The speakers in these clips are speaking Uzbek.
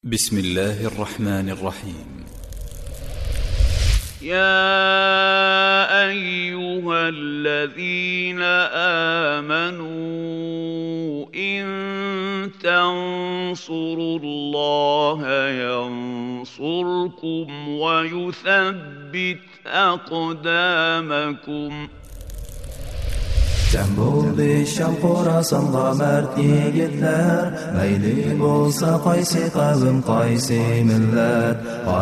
بسم الله الرحمن الرحيم. يا أيها الذين آمنوا إن تنصروا الله ينصركم ويثبت أقدامكم. Cem buldu Şam Xorasanğa mert yigitler, mayli bolsa qaysi qavm qaysi millat,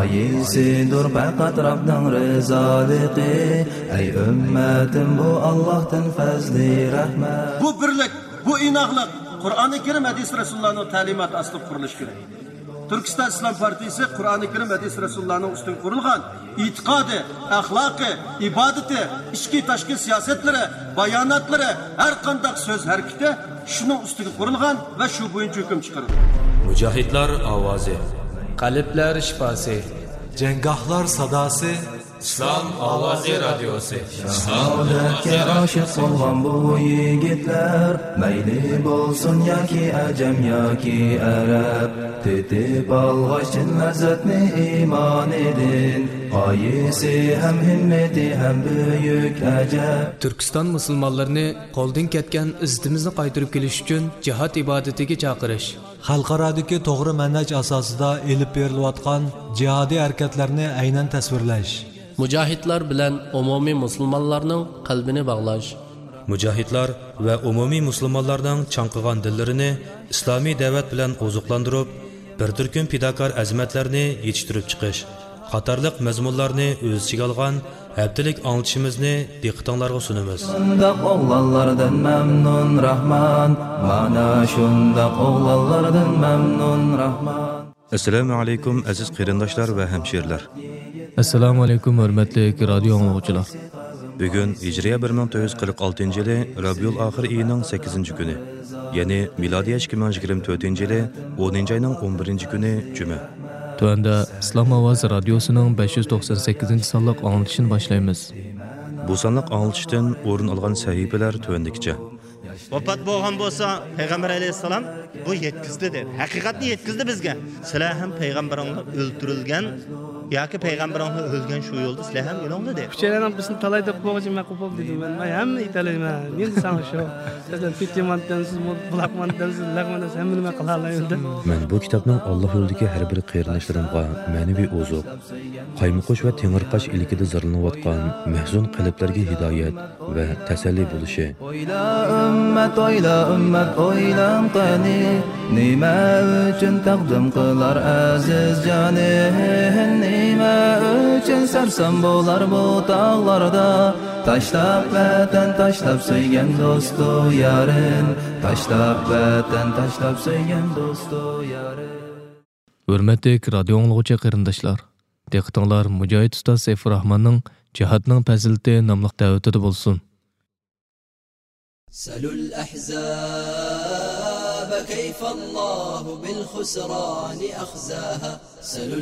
qaysidir faqat Rabbning rizoliqi. Ey ummatim, bu Allohdan fazli rahmat. Bu birlik, bu inoqlik Qur'oni Karim hadis Rasulullohning ta'limoti asli qurilishi kerak. Turkiston Islom partiyasi Qur'oni Karim hadis Rasulullohning ustidan qurilgan e'tiqodi, axloqi, ibodati, ichki tashqi siyosatlari, bayonotlari, har qanday so'z harakati shuning ustiga qurilgan va shu bo'yicha hukm chiqarilgan. Mujohidlar ovozi, qalblar shifosi, janggohlar sadosi, Islom ovozi radiosi. Saodatga oshiq bo'lgan bu yigitlar, mayli bo'lsin yoki ajam yoki arab, tetib olg'achin lazzatni iymon edin, qaysi ham himmati ham buyuk ajab. Turkiston musulmonlarini qo'ldan ketgan izzatimizni qaytarib kelish uchun jihad ibodatiga chaqirish, xalqarodagi to'g'ri manhaj asosida elib berilayotgan jihodiy harakatlarni aynan tasvirlash, mujohidlar bilan umumiy musulmonlarning qalbini bog'lash, mujohidlar va umumiy musulmonlarning chanqigan dillarini islomiy da'vat bilan oziqlantirib, bir turkum fidokor azmatlarni yetishtirib chiqish qatorliq mazmunlarni o'z ichiga olgan haftalik anglitishimizni diqqatingizga sunamiz. Shundoq o'g'lonlardan mamnun Rahman, mana shundoq o'g'lonlardan mamnun Rahman. Assalomu alaykum aziz qarindoshlar va hamshirlar. Assalomu alaykum hurmatli radio anglovchilar. Bugun Hijriya 1446-yili Rabiul Oxir oyining 8-kuni, ya'ni milodiy 2024-yili 10-oyning 11-kuni juma. Tuanda Islom ovozi radiosining 598 sonliq anglitishini boshlaymiz. Bu sonliq anglitishdan o'rin olgan sahifalar tuandikicha. Vafot bo'lgan bo'lsa, payg'ambar alayhisalom bu yetkizdi dedi. Haqiqatni yetkizdi bizga. Sizlar ham payg'ambaringlar o'ldirilgan yoki payg'ambaringlar o'lgan shu yo'lda sizlar ham yo'linglar dedi. Kuchaylarni bizni talay deb qo'ygan ma'qul bo'ldi dedim men. Men hamma italayman. Men desam shu. Sizlar fityamandansiz, bulaqmandansiz, lag'mandansiz hamma nima qila oladi. Men bu kitobning Alloh yo'lidagi har bir qiyrinlashlarimga ma'naviy ozuq, qaymoqish va tengirqash ilkida zarlanayotgan mahzun qalblarga hidoyat va tasalli bo'lishi. Oyla ummat oylam qani, nima uchun taqdim qilar aziz jonin, nima uchun sarsam bo'lar bu tog'larda, tashlab vatan tashlab sevgan do'stu yarin, tashlab vatan tashlab sevgan do'stu yarin. Hurmatli radio anglovchi qarindoshlar, diqqatinglar Mujohid ustoz Sayfur Rahmanning Jihadning fazilati nomli da'vatida bo'lsin. سلوا الأحزاب كيف الله بالخسران أخزاها، سلوا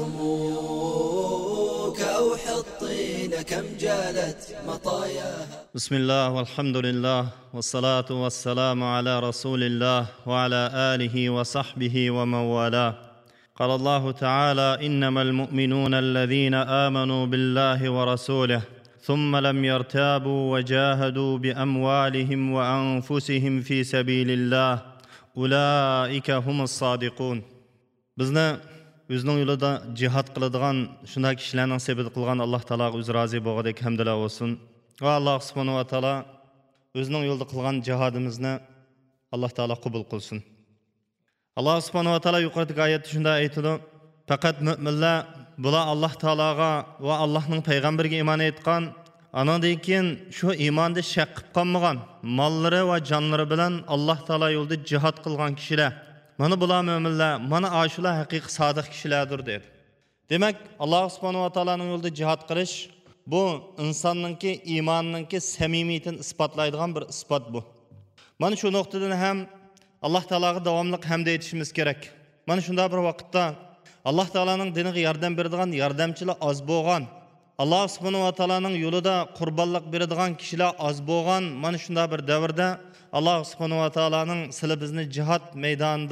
اليرموك أو حطين كم جالت مطاياها. بسم الله والحمد لله والصلاة والسلام على رسول الله وعلى آله وصحبه ومن والاه. قال الله تعالى: إنما المؤمنون الذين آمنوا بالله ورسوله ثم لم يرتابوا وجاهدوا بأموالهم وأنفسهم في سبيل الله أولئك هم الصادقون. Bizni o'zining yo'lida jihad qiladigan shunday kishilarning sabit qilgan Alloh taologa o'zi rozi bo'lgandek hamdlar olsun. Va Alloh subhanahu va taolo o'zining yo'lida qilgan jihadimizni Alloh taolo qabul qilsin. Alloh subhanahu va taolo yuqoridagi oyatda shunday aytadi: faqat mu'minlar bular Alloh taologa va Allohning payg'ambariga iymon etgan, anandan keyin shu iymonda shak qilib qolmagan, mollari va jonlari bilan Alloh taolo yo'lida jihad qilgan kishilar. Mana bular mu'minlar, mana ashular haqiqiy sodiq kishilardir dedi. Demak, Alloh subhanahu va taoloning yo'lida jihad qilish bu insonningki iymoningki samimiyatini isbotlaydigan bir isbot bu. Mana shu nuqtadan ham Alloh taologa davomli hamd aytishimiz kerak. Mana shunday bir vaqtda Alloh taolaning diniga yordam beradigan yordamchilar oz bo'lgan, Alloh subhanahu va taolaning yo'lida qurbonlik beradigan kishilar oz bo'lgan mana shunday bir davrda Alloh subhanahu va taolaning sizlar bizni jihad maydonida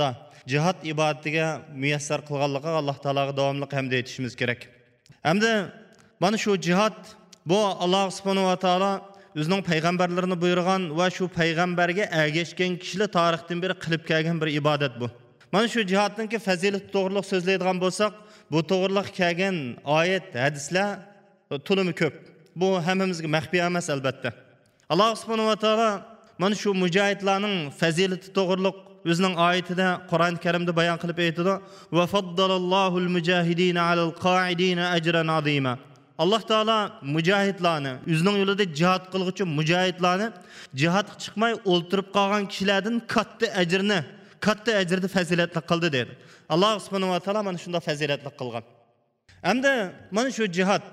jihad ibadatiga muyassar qilganligiga Alloh taolaga davomli hamd aytishimiz kerak. Hamda mana shu jihad bu Alloh subhanahu va taolo o'zining payg'ambarlarini buyurgan va shu payg'ambarga ergashgan kishilar tarixdan beri qilib kelgan bir ibodat bu. Mana shu jihadningki fazilati to'g'riliq so'zlaydigan bo'lsak, bu to'g'riliq kelgan oyat, hadislar to'limi ko'p. Bu hammamizga maxfiy emas albatta. Alloh subhanahu va taolo mana shu mujohidlarning fazilati to'g'riliq o'zining oyatida Qur'on Karimda bayon qilib aytadi: "Va faddalallohul mujahidina alal qa'idina ajran azima." Alloh taolo mujohidlarni, o'zining yo'lida jihad qilguchi mujohidlarni jihadga chiqmay o'ltirib qolgan kishilardan katta ajrni fazilatli qildi dedi. Alloh subhanahu va taolo mana shunday fazilatli qilgan. Hamda mana shu jihad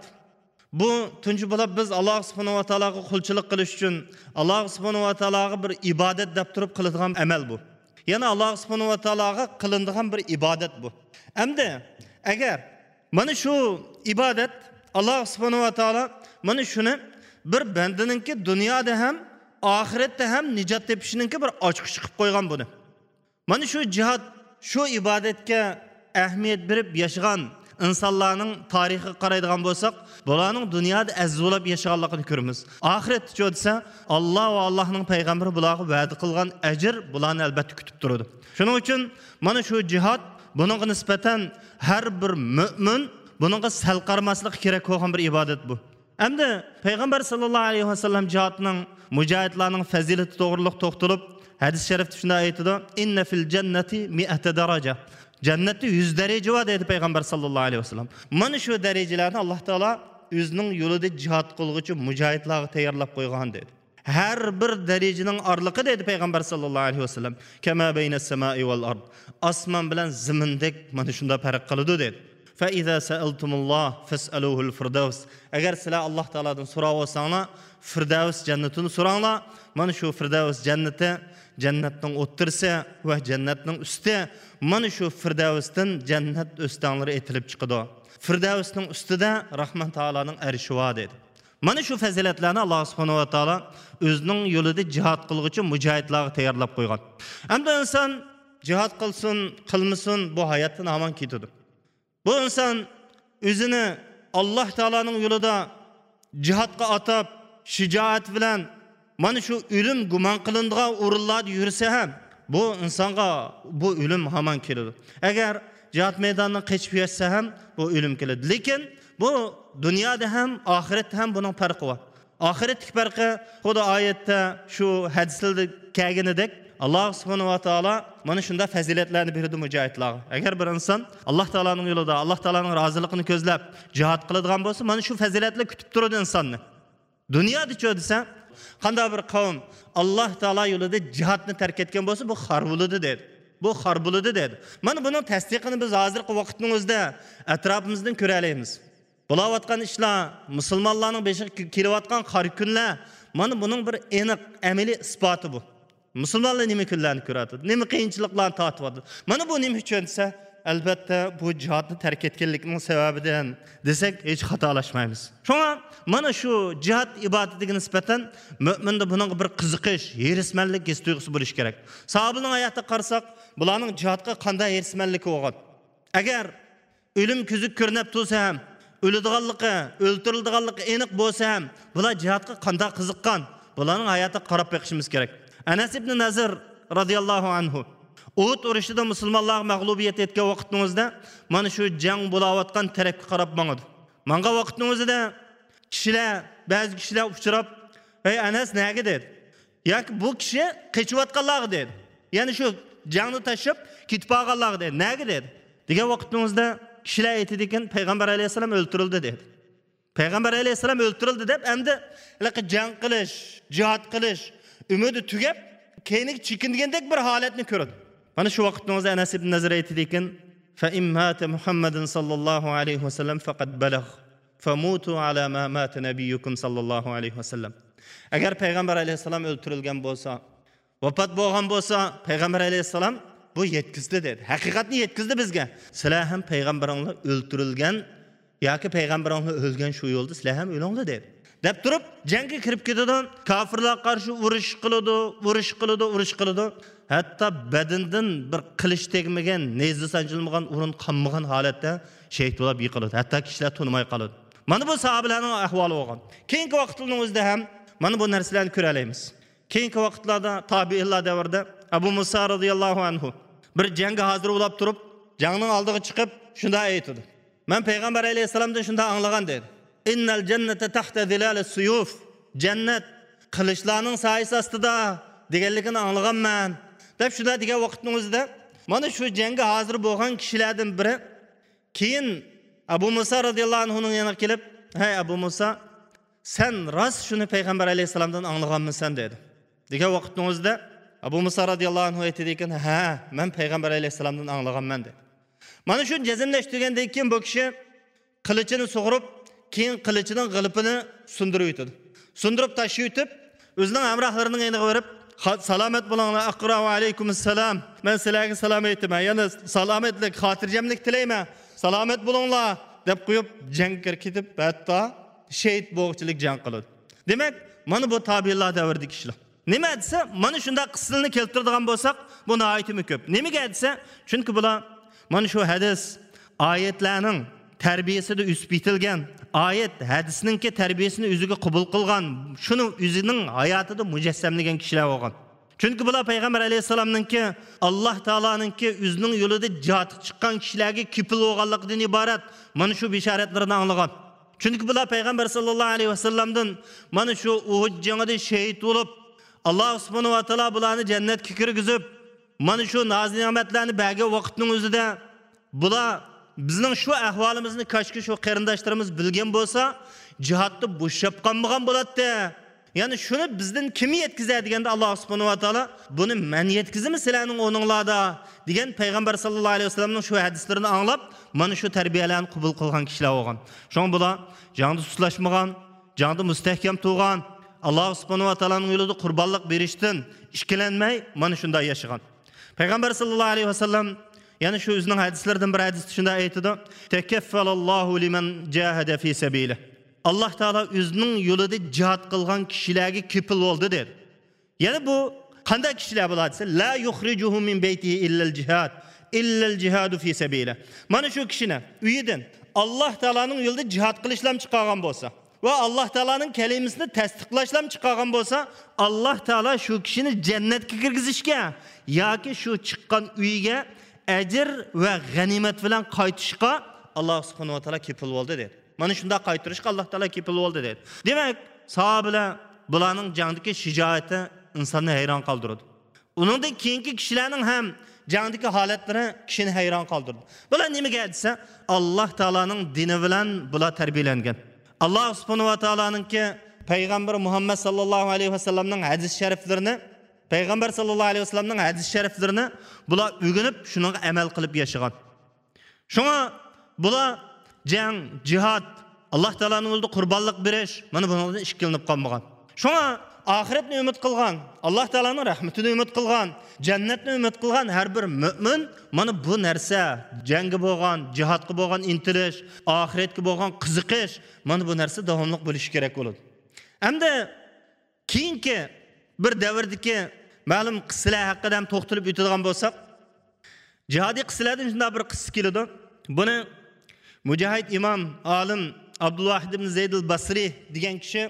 bu tunji bo'lib biz Alloh subhanahu va taologa qulchilik qilish uchun Alloh subhanahu va taologa bir ibodat deb turib qiladigan amal bu. Yana Alloh subhanahu va taologa qilinadigan bir ibodat bu. Hamda agar mana shu ibodat Alloh subhanahu va taolo mana shuni bir bandaninki dunyoda ham oxiratda ham nijot tepishininki bir ochiqchi qilib qo'ygan buni. Mana shu jihad, shu ibodatga ahamiyat berib yashagan insonlarning tarixiga qaraydigan bo'lsak, bularning dunyoda azzolab yashaganligini ko'ramiz. Oxiratda desa, Alloh va Allohning payg'ambari bularga va'da qilgan ajr bularni albatta kutib turadi. Shuning uchun mana shu jihad buningga nisbatan har bir mu'min buningga sal qarmaslik kerak bo'lgan bir ibodat bu. Hamda payg'ambar sallallohu alayhi vasallam jihadning mujohidlarning fazilati to'g'riliq to'xtalib, hadis sharifda shunday aytadi: "Inna fil jannati 100 daraja." Jannatda 100 daraja bor dedi payg'ambar sallallohu alayhi vasallam. Mana shu darajalarni Alloh taolo o'zining yo'lida jihad qilguchi mujohidlarga tayyorlab qo'ygan dedi. Har bir darajaning orliqi dedi payg'ambar sallallohu alayhi vasallam, "Kama baynas samai wal ard." Osmon bilan zamindek mana shunda farq qiladi dedi. "Fa iza sa'altumulloh fas'aluhul firdaus." Agar sizlar Alloh taoladan so'rab olsanglar, Firdaus jannatini so'ranglar. Mana shu Firdaus jannati jannatning o'ttirsa va jannatning usti, mana shu Firdausdan jannat o'stanlari etilib chiqadi. Firdausning ustida Rahman taolaning arshi bor dedi. Mana shu fazilatlarni Alloh subhanahu va taolo o'zining yo'lida jihad qilguchi mujohidlarga tayyorlab qo'ygan. Hamda inson jihad qilsin, qilmasin, bu hayotdan aman ketadi. Bu inson o'zini Alloh taolaning yo'lida jihadga atab, shijoat bilan mana shu o'lim gumon qilinadigan o'rinlarda yursa ham, bu insonga bu o'lim hamon keladi. Agar jihad maydonidan qochib yursa ham bu o'lim keladi. Lekin bu dunyoda ham, oxiratda ham buning farqi bor. Oxiratdagi farqi Xudo oyatda shu hadislarda kelganidek, Alloh subhanahu va taolo mana shunda fazilatlarni berdi mujohidlarga. Agar bir inson Alloh taolaning yo'lida, Alloh taolaning roziligini ko'zlab jihad qiladigan bo'lsa, mana shu fazilatlar kutib turadi insonni. Dunyoda desa, qanday bir qavm Alloh taolo yo'lida jihadni tark etgan bo'lsa, bu xor bo'ladi dedi. Bu xor bo'ladi dedi. Mana buning tasdiqini biz hozirgi vaqtning o'zida atrofimizdan ko'ra olamiz. Bo'layotgan ishlar, musulmonlarning beshiga kelayotgan qor kunlar, mana buning bir aniq amaliy isboti bu. Musulmonlar nima kunlarni ko'radi, nima qiyinchiliklarni tortyapti. Mana bu nima uchun desa, albatta bu jihadni tark etganlikning sababidan desak, hech xatolashmaymiz. Shunga mana shu jihad ibodatiga nisbatan mu'minda buning bir qiziqish, herismanlik his tuyg'usi bo'lish kerak. Sahobaning hayotida qarasak, bularning jihadga qanday herismanligi bo'lgan. Agar o'lim ko'zi ko'rinib tursa ham, o'ladiganligi, o'ltirildiganligi aniq bo'lsa ham, bular jihadga qanday qiziqqan, bularning hayotiga qarab beqishimiz kerak. Anas ibn Nazir radhiyallohu anhu Uhud urushida musulmonlar mag'lubiyat etgan vaqtimizda mana shu jang bo'layotgan tarafga qarab mangadi. Manga vaqtimizda ba'zi kishilar uchrab, "Ey Anas, nega?" dedi. Yoki bu kishi qechiyotganlar dedi. Ya'ni shu jangni tashib ketib qolganlar dedi. Nega dedi? Degan vaqtimizda kishilar aytdi ekan, payg'ambar alayhisalom o'ltirildi dedi. Payg'ambar alayhisalom o'ltirildi deb endi jang qilish, jihad qilish umidi tugab, keyin chekindigandek bir holatni ko'rdi. Mana shu vaqtda Anas ibn Nazir aytdi ekan, "Fa immata Muhammadin sallallohu alayhi vasallam faqat balagh, famutu ala ma mata nabiyukum sallallohu alayhi vasallam." Agar payg'ambar alayhisalom o'ltirilgan bo'lsa, vafot bo'lgan bo'lsa, payg'ambar alayhisalom bu yetkizdi dedi. Haqiqatni yetkizdi bizga. Sizlar ham payg'ambaringlar o'ltirilgan yoki payg'ambaringlar o'lgan shu yo'lda sizlar ham o'linglar dedi. Deb turib, jangga kirib ketadi, kofirlarga qarshi urush qiladi. hatto badandan bir qilich tegmagan, nezli sanjilmagan, o'rin qanmagan holatda shahid bo'lib yiqiladi. Hatto kishilar tunmay qoladi. Mana bu sahobalarning ahvoli bo'lgan. Keyingi vaqtlarning o'zida ham mana bu narsalarni ko'ra olamiz. Keyingi vaqtlarda tabiinlar davrida Abu Musa radhiyallohu anhu bir jangga hozir bo'lib turib, jangning oldiga chiqib shunday aytdi. Men payg'ambar alayhisalomdan shunday anglagan dedi. Innal jannata tahta zilalis suyuf. Jannat qilichlarning soyasi ostida deganligini anglaganman. Deb shunday degan vaqtning o'zida mana shu jangga hozir bo'lgan kishilardan biri keyin Abu Musa radhiyallohu anhuning yoniga kelib, "Hey Abu Musa, sen rost shuni payg'ambar alayhisalomdan anglaganmisan?" dedi. Degan vaqtning o'zida Abu Musa radhiyallohu anhu aytdi ekan, "Ha, men payg'ambar alayhisalomdan anglaganman" dedi. Mana shu jazmlashtirgandan keyin bu kishi qilichini sug'urib, keyin qilichining g'ilipini sundirib o'tdi. Sundirib tashib o'tib, o'zining amrohlarining yoniga berib, "Salomat bo'linglar, aqra va alaykumussalam. Men sizlarga salom aytaman. Yana salomatlik, xotirjamlik tilayman. Salomat bo'linglar" deb qo'yib jangga ketib, hatto shahid bo'g'chilik jang qiladi. Demak, mana bu tabiinlar davridagi kishilar. Nima desa, mana shunday qismini keltiradigan bo'lsak, bu nihoyatda ko'p. Nimaga desa, chunki bular mana shu hadis oyatlarning tarbiyasida o'sib yetilgan, oyat hadisningki tarbiyasini o'ziga qabul qilgan, shuni o'zining hayotida mujassamlagan kishilar bo'lgan. Chunki bular payg'ambar alayhisalomningki Alloh taoloninki o'zining yo'lida jihadga chiqqan kishilarga kipil bo'lganligidan iborat mana shu bishoratlarni anglagan. Chunki bular payg'ambar sallallohu alayhi vasallamdan mana shu Uhud jangida shahid bo'lib, Alloh subhanahu va taolo bularni jannatga kirgizib, mana shu noz-ne'matlarni bergan vaqtning o'zida bular bizning shu ahvolimizni koshki shu qarindoshlarimiz bilgan bo'lsa, jihatda bo'shab qolmagan bo'ladi. Ya'ni shuni bizdan kim yetkazadi deganda Alloh subhanahu va taolo buni men yetkazimi sizlarning o'ninglarda degan payg'ambar sallallohu alayhi vasallamning shu hadislarini anglab, mana shu tarbiyalarni qabul qilgan kishilar bo'lgan. Shon bular jangda suslashmagan, jangda mustahkam turgan, Alloh subhanahu va taoloning yo'lida qurbonlik berishdan ishkilanmay mana shunday yashagan. Payg'ambar sallallohu alayhi vasallam yani şu o'zining hadislaridan bir hadisda shunday aytdi. Takaffalallohu liman jahada fi sabili. Alloh taolo o'zining yo'lida jihad qilgan kishilarga kepil bo'ldi dedi. Ya'ni bu qanday kishilar bo'ladi desa, la yukhrijuhu min baytihi illa al-jihad, illa al-jihadu fi sabili. Mana shu kishini uyidan Alloh taolaning yo'lida jihad qilishlam chiqargan bo'lsa va Alloh taolaning kalimasini tasdiqlashlam chiqargan bo'lsa, Alloh taolo shu kishini jannatga kirgizishga yoki shu chiqqan uyiga ajr va g'animat bilan qaytishga Alloh subhanahu va taolo kepil bo'ldi dedi. Mana shunda qaytirishga Alloh taolo kepil bo'ldi dedi. Demak, sahobalar bularning jangdagi shijoati insonni hayron qoldirdi. Uningdan keyingi kishilarning ham jangdagi holatlari kishini hayron qoldirdi. Bular nimaga desa, Alloh taolaning dini bilan bular tarbiyalangan. Alloh subhanahu va taoloninki payg'ambar Muhammad sallallohu alayhi vasallamning hadis shariflarini Payg'ambar sallallohu alayhi vasallamning hadis shariflarini bular o'rganib, shunga amal qilib yashagan. Shunga bular jang, jihad, Alloh taolaning yo'lida qurbonlik berish, mana bundan ishkilinib qolmagan. Shunga oxiratni umid qilgan, Alloh taolaning rahmatini umid qilgan, jannatni umid qilgan har bir mu'min mana bu narsa, jangga bo'lgan, jihadga bo'lgan intilish, oxiratga bo'lgan qiziqish, mana bu narsa davomli bo'lishi kerak bo'ladi. Hamda keyingi bir davrdagi ma'lum qissalar haqida ham to'xtalib o'tadigan bo'lsak, jihodiy qissalardan shunday bir qissa keladi. Buni Mujahid imom olim Abdulvahid ibn Zayd al-Basri degan kishi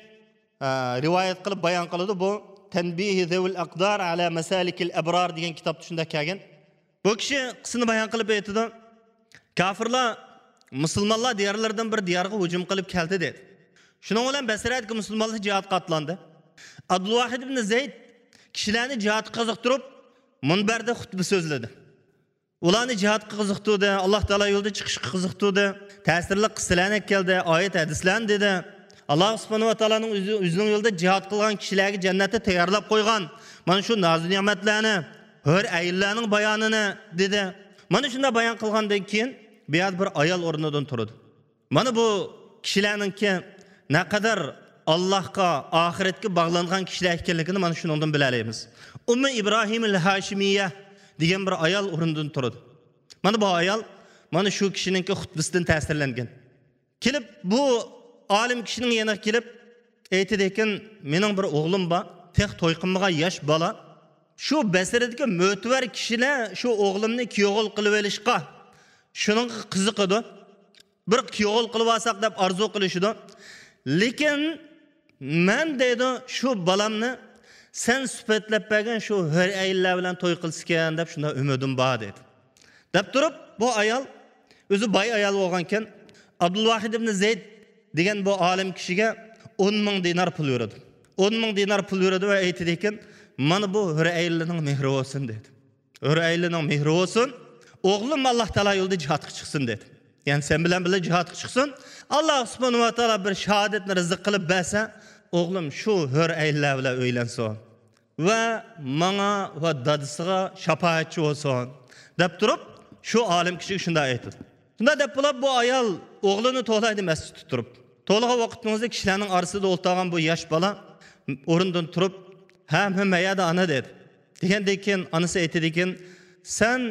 rivoyat qilib bayon qiladi. Bu Tanbihi zawil aqdar ala masalikil abrar degan kitobda shunday kelgan. Bu kishi qissani bayon qilib aytadi. Kafirlar musulmonlar diyorlardan bir diyorga hujum qilib keldi dedi. Shuning bilan Basradagi musulmonlar jihodga atlandi. Abdulvahid ibn Zayd kishilarni jihodga qiziqtirib munbarda xutba so'zladi. Ularni jihodga qiziqtirdi, Alloh taolo yo'lida chiqishga qiziqtirdi, ta'sirli qissalarni keldi, oyat hadislarni dedi. Alloh subhanahu va taoloning o'zining yo'lida jihod qilgan kishilarga jannatni tayyorlab qo'ygan. Mana shu noz-ne'matlarni, hur ayollarning bayonini dedi. Mana shunda bayon qilgandan keyin beyad bir ayol o'rnidan turdi. Mana bu kishilarningki naqadar Allohga, oxiratga bog'langan kishilar ekanligini mana shundan bilaymiz. Ummi Ibrohim al-Hashimiyya degan bir ayol o'rnidan turdi. Mana bu ayol mana shu kishiningki xutbasidan ta'sirlangan. Kelib bu olim kishining yoniga kelib aytdi ekan, mening bir o'g'lim bor, tek to'y qilmagan yosh bola, şu basiridagi mo'tvar kishilar shu o'g'limni kuyovul qilib olishga shuning qiziqadi. Bir kuyovul qilib olsak deb arzu qilishdi. Lekin men deydi shu balamni sen sifatlab bergan shu hur ayollar bilan to'y qilskan deb shunda umidim bor dedi. Deb turib bu ayol o'zi boy ayol bo'lgan ekan, Abdulvahid ibn Zayd degan bu olim kishiga 10,000 dinar pul berdi. 10,000 dinar pul berdi va aytdi ekan, "Mana bu hur ayolning mehri olsun" dedi. Hur ayolning mehri olsun, o'g'lim Alloh taolo yo'lda jihadga chiqsin dedi. Yani sen bilen bile jihadga chiqsin, Allah subhanahu wa taolo bir shahodatni rizq qilib bersa, o'g'lim shu hur ayollar bilan uylansin va menga va dadisiga shafaatchi bo'lsin deb turib, shu olim kishi shunday aytdi. Shunda deb bo'lib bu ayol o'g'lini to'laydi masjidda turib. To'liq vaqtimizda kishilarning orasida o'ltirgan bu yosh bola o'rindan turib, "Hamma yerda ana" dedi. Degandan keyin onasi aytdi ekan, "Sen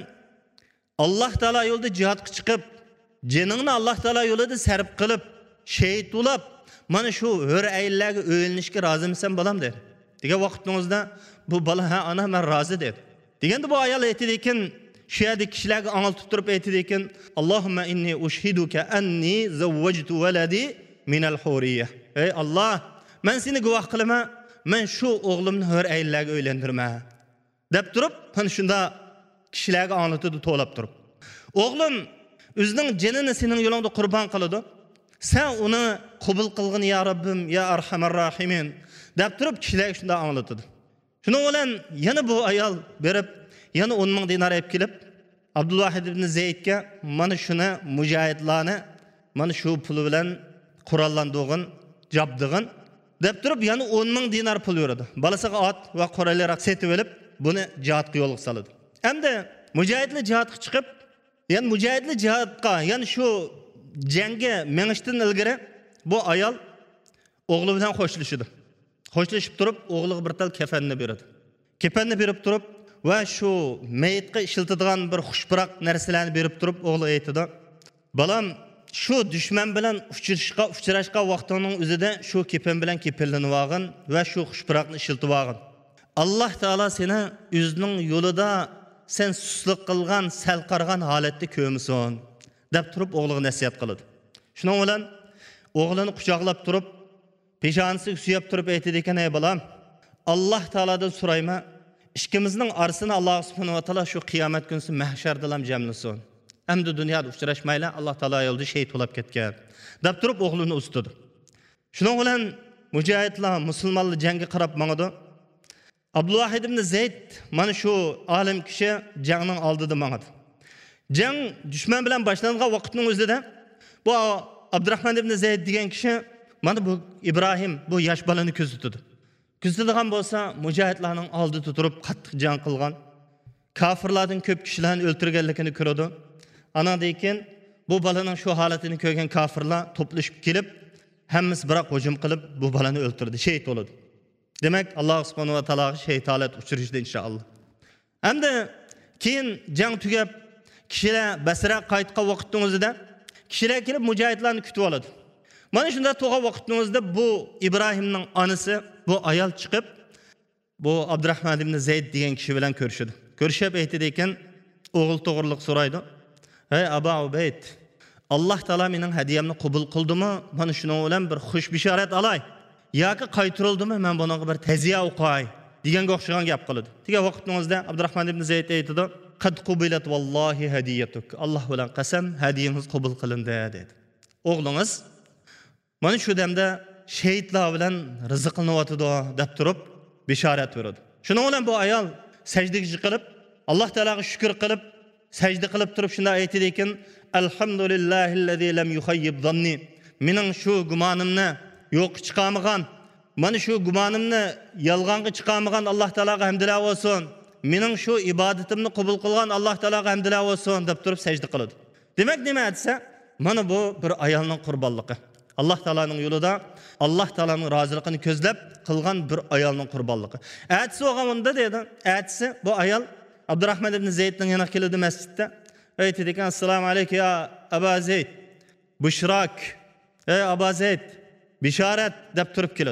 Alloh taolo yo'lda jihadga chiqib, jiningni Alloh taolo yo'lida sarf qilib, shahid bo'lib, mana shu hur ayollarga o'yinishga rozimisan bolam" dedi. Degan vaqtimizda bu bola "Ha, ana men rozi" dedi. Deganda bu ayol aytdi ekan, shu yerda kishilarga anglitib turib aytdi ekan, "Allohumma inni ushhiduka anni zawwajtu waladi min al-huriyah." Ey Alloh, men seni guvoh qilaman, men shu o'g'limni hur ayollarga uylantirma deb turib, mana shunda kishilarga anglitdi to'lab turib. O'g'lim o'zining jinini sening yo'lingda qurbon qiladi. Sen uni qabul qilgin ya Rabbim, ya Arhamar Rahimin deb turib kishilarga shunda anglitdi. Shuning bilan yana bu ayol berib, yana 10,000 dinar olib kelib, Abdulvahid ibn Zaydga mana shuni mujohidlarni mana shu pul bilan qurollandirgan, jabdig'in deb turib yana 10,000 dinar pul berdi. Balasiga ot va qurollar setib olib, buni jihadga yo'lga soladi. Endi mujohidlar jihadga chiqib, yani mujohidlar jihadga, yani shu jangga menishdan ilgari bu ayol o'g'li bilan xo'shlashdi. Xo'shlashib turib, o'g'liga bir tal kafanni berdi. Kafanni berib turib va shu mayitga ishiladigan bir xushbiroq narsalarni berib turib, o'g'li aytdi: "Balam, shu dushman bilan uchrashga vaqtining o'zida shu kefan bilan kepillanib olgin va shu xushbiroqni ishiltib olgin. Alloh taolo seni o'zining yo'lida sen suslik qilgan, sal qargan holatda ko'msin" deb turib o'g'liga nasihat qildi. Shuning bilan o'g'lini quchoqlab turib, peshonasiga suyab turib aytdi ekan: "Ey balam, Alloh taolodan so'rayman, ikkimizning orasini Alloh subhanahu va taolo shu qiyomat kunsi mahsharda ham jamlasin. Endi dunyoda uchrashmayla, Alloh taolo yo'lda shahid bo'lib ketgan" deb turib o'g'lini ustidi. Shuning bilan mujohidlar, musulmonlar jangga qarab mangadi. Abdulvahid ibn Zayd mana shu olim kishi jangning oldida mangadi. Jang dushman bilan boshlangan vaqtning o'zida bu Abdurrahman ibn Zayd degan kishi mana bu Ibrohim bu yosh bolani kuzatdi. Kuzatadigan bo'lsa, mujohidlarning oldida turib qattiq jang qilgan, kofirlardan ko'p kishilarni o'ltirganligini ko'rdi. Anadan keyin bu bolaning shu holatini ko'rgan kofirlar to'plashib kelib, hammasi biroq hujum qilib bu bolani o'ltirdi, shahid bo'ldi. Demak, Alloh subhanahu va taolo shahid holat uchirishdi inshaalloh. Endi keyin jang tugab, kishilar Basra qaytgan vaqtning o'zida kishilar kelib mujohidlarni kutib oladi. Mana shunda to'g'ri vaqtning o'zida bu Ibrohimning onasi, bu ayol chiqib, bu Abdurrahman ibn Zayd degan kishi bilan ko'rishdi. Ko'rishib aytdi ekan, o'g'il to'g'riliq so'raydi. "Ey Abu Ubayd, Alloh taolo mening hadiyamni qabul qildimi? Mana shuning bilan bir xush bishorat olay. Yoki qaytirildimi? Men bunga bir taziya o'qay" deganga o'xshagan gap qildi. Degan vaqtimizda Abdurrahman ibn Zayd aytdi: "Qad qubilat vallahi hadiyatuk. Alloh bilan qasam, hadiyangiz qabul qilindi" dedi. O'g'lingiz mana shu damda shahidlar bilan rizqlanayotdi deb turib bishorat berdi. Shuning bilan bu ayol sajdaga qilib, Alloh taolaga shukr qilib, sajda qilib turib shunda aytdi ekan: "Alhamdulillahillazi lam yukhayyib zanni." Mening shu gumonimni yo'q chiqarmagan, mana shu gumonimni yolg'onga chiqarmagan Alloh taolaga hamdlar bo'lsin. Mening shu ibodatimni qabul qilgan Alloh taolaga hamdlar bo'lsin deb turib sajda qildi. Demak, nima desa, mana bu bir ayolning qurbonligi. Alloh taolaning yo'lida Alloh taolaning roziligini ko'zlab qilgan bir ayolning qurbonligi. Atsi o'g'amunda dedi, atsi bu ayol Abdurrahman ibn Zaydning yana keldi masjidda. Aytdi ekan: "Assalomu alaykum ya Abu Zayd. Bushrak. Ey Abu Zayd, bishorat" deb turib keladi.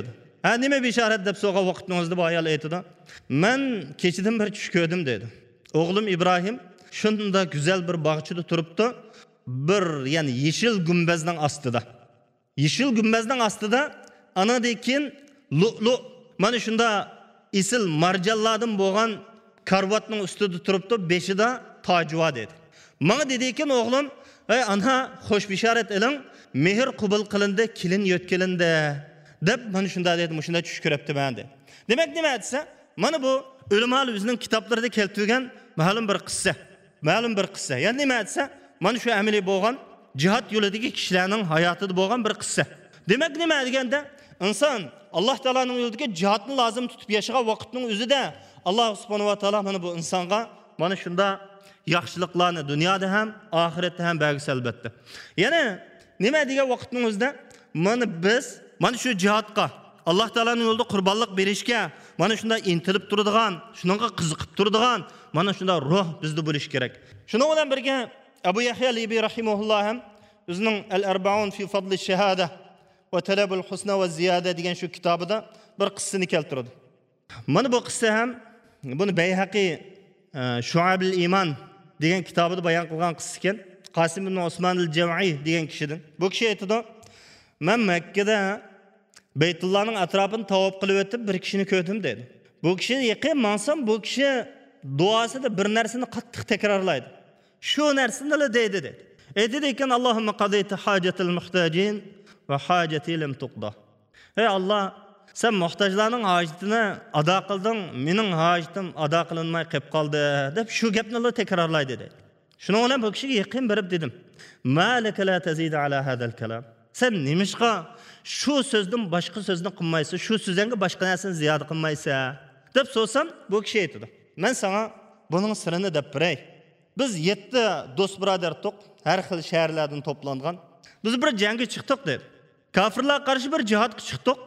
Ha nima bisharat deb so'g'a vaqtiningizda bu ayol aytdi. Men kechidan bir tush ko'rdim dedi. O'g'lim Ibrohim shunda go'zal bir bog'chida turibdi. Bir yani yeşil gumbazning ostida. Yeşil gumbazning ostida anadekin lu'lu mana shunda isil marjallardan bo'lgan karvatning ustida turibdi, beshida tojva dedi. Menga dedi ekan o'g'lim, "Ey ana, xo'sh bisharat eling, mehr qabul qilindi, kelin yo'tkilindi." deb mana shunda dedi, shunda tush ko'ribdi men dedi. Demak nima desa, mana bu ulamolar o'zining kitoblarida keltirgan ma'lum bir qissa. Ma'lum bir qissa. Ya'ni nima desa, mana shu amaliy bo'lgan jihad yo'lidagi kishilarning hayotida bo'lgan bir qissa. Demak nima deganda, inson Alloh taolaning yo'lidagi jihadni lozim tutib yashagan vaqtning o'zida Alloh subhanahu va taolo mana bu insonga mana shunda yaxshiliklarni dunyoda ham, oxiratda ham bergisi albatta. Yana nima degan vaqtning o'zida mana biz mana shu jihadga Alloh taolaning yo'lida qurbonlik berishga mana shunda intilib turadigan, shunga qiziqib turadigan mana shunda ruh bizda bo'lish kerak. Shuning bilan birga Abu Yahya al-Libi rahimahulloh ham o'zining al-Arba'un fi fadli shahada va talabul husna va ziyada degan shu kitobida bir qissani keltirdi. Mana bu qissa ham buni Bayhaqi Shu'abul Iman degan kitobida bayon qilgan qissa ekan. Qasim ibn Osman al-Jam'i degan kishidan. Bu kishi aytdi: "Men Makkada Beytullahning atrofini tavob qilib o'tib bir kishini ko'rdim" dedi. Bu kishini yaqin mansam bu kishi duosida bir narsani qattiq takrorlaydi. Shu narsani deydi dedi. Aytdi ekan: "Allohumma qadayta hajatil muhtajin va hajati lam tuqda." Ey Alloh, sen muhtojlarning hojatini ado qilding, mening hojatim ado qilinmay qolib qoldi deb shu gapni takrorlaydi dedi. Shuning bilan bu kishiga yaqin berib dedim: "Malaka la tazid ala hadal kalam." Sen nimishqa shu so'zdan boshqa so'zni qilmaysan, shu so'zanga boshqa narsani ziyoda qilmaysan deb so'sam, bu kishi aytdi: "Men sana buning sirini deb beray. Biz 7 do'st birodar to'q, har xil shaharlardan to'plangan. Biz bir jangga chiqdik" dedi. Kafirlarga qarshi bir jihodga chiqdik.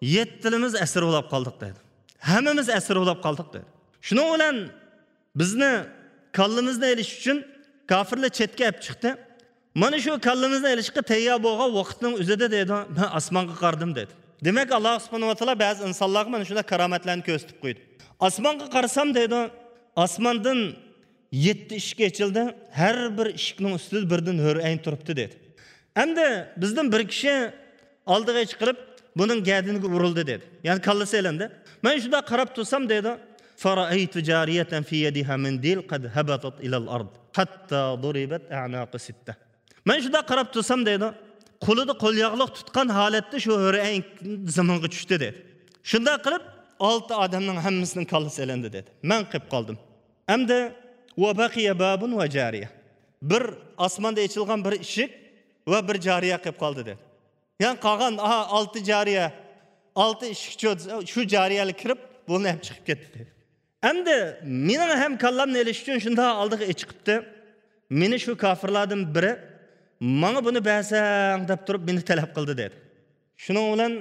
7 asir bo'lib qoldik dedi. Hammamiz asir bo'lib qoldik dedi. Shuning bilan bizni kallimizni elish uchun kafirlar chetga olib chiqdi. Mana shu kallimizni elishga tayyor bo'lgan vaqtning o'zida dedi, men osmonga qardim dedi. Demak Alloh subhanahu va taolo ba'zi insonlarga mana shunday karomatlarni ko'rsatib qo'ydi. Osmonga qarsam dedi, osmondan 7 eshik ochildi, har bir eshikning ustida birdan hur'ayn turibdi dedi. Endi bizdan bir kishi oldiga chiqib, buning gadiniga urildi dedi. Ya'ni kallasi elindi. Men shunda qarab tursam dedi, fara'aytu jariyatan fi yadiha mindil qad habatat ila al-ard hatta duribat a'naq sitta. Men shunda qarab tursam dedi, qo'lida qo'lyog'liq tutgan holatda shu hur'ayn zamonga tushdi dedi. Shunda qilib 6 odamning hammasining kallasi elindi dedi. Men qilib qoldim. Endi va baqiya babun va jariya. Bir osmonda ochilgan bir eshik va bir jariya qilib qoldi dedi. Yani qolgan 6 jariya, 6 eshikchi shu jariyalik kirib, buni ham chiqib ketdi dedi. Endi mening ham kallamni elish uchun shunda oldiga chiqibdi. Meni shu kofirlardan biri "Menga buni bersang" deb turib meni talab qildi dedi. Shuning bilan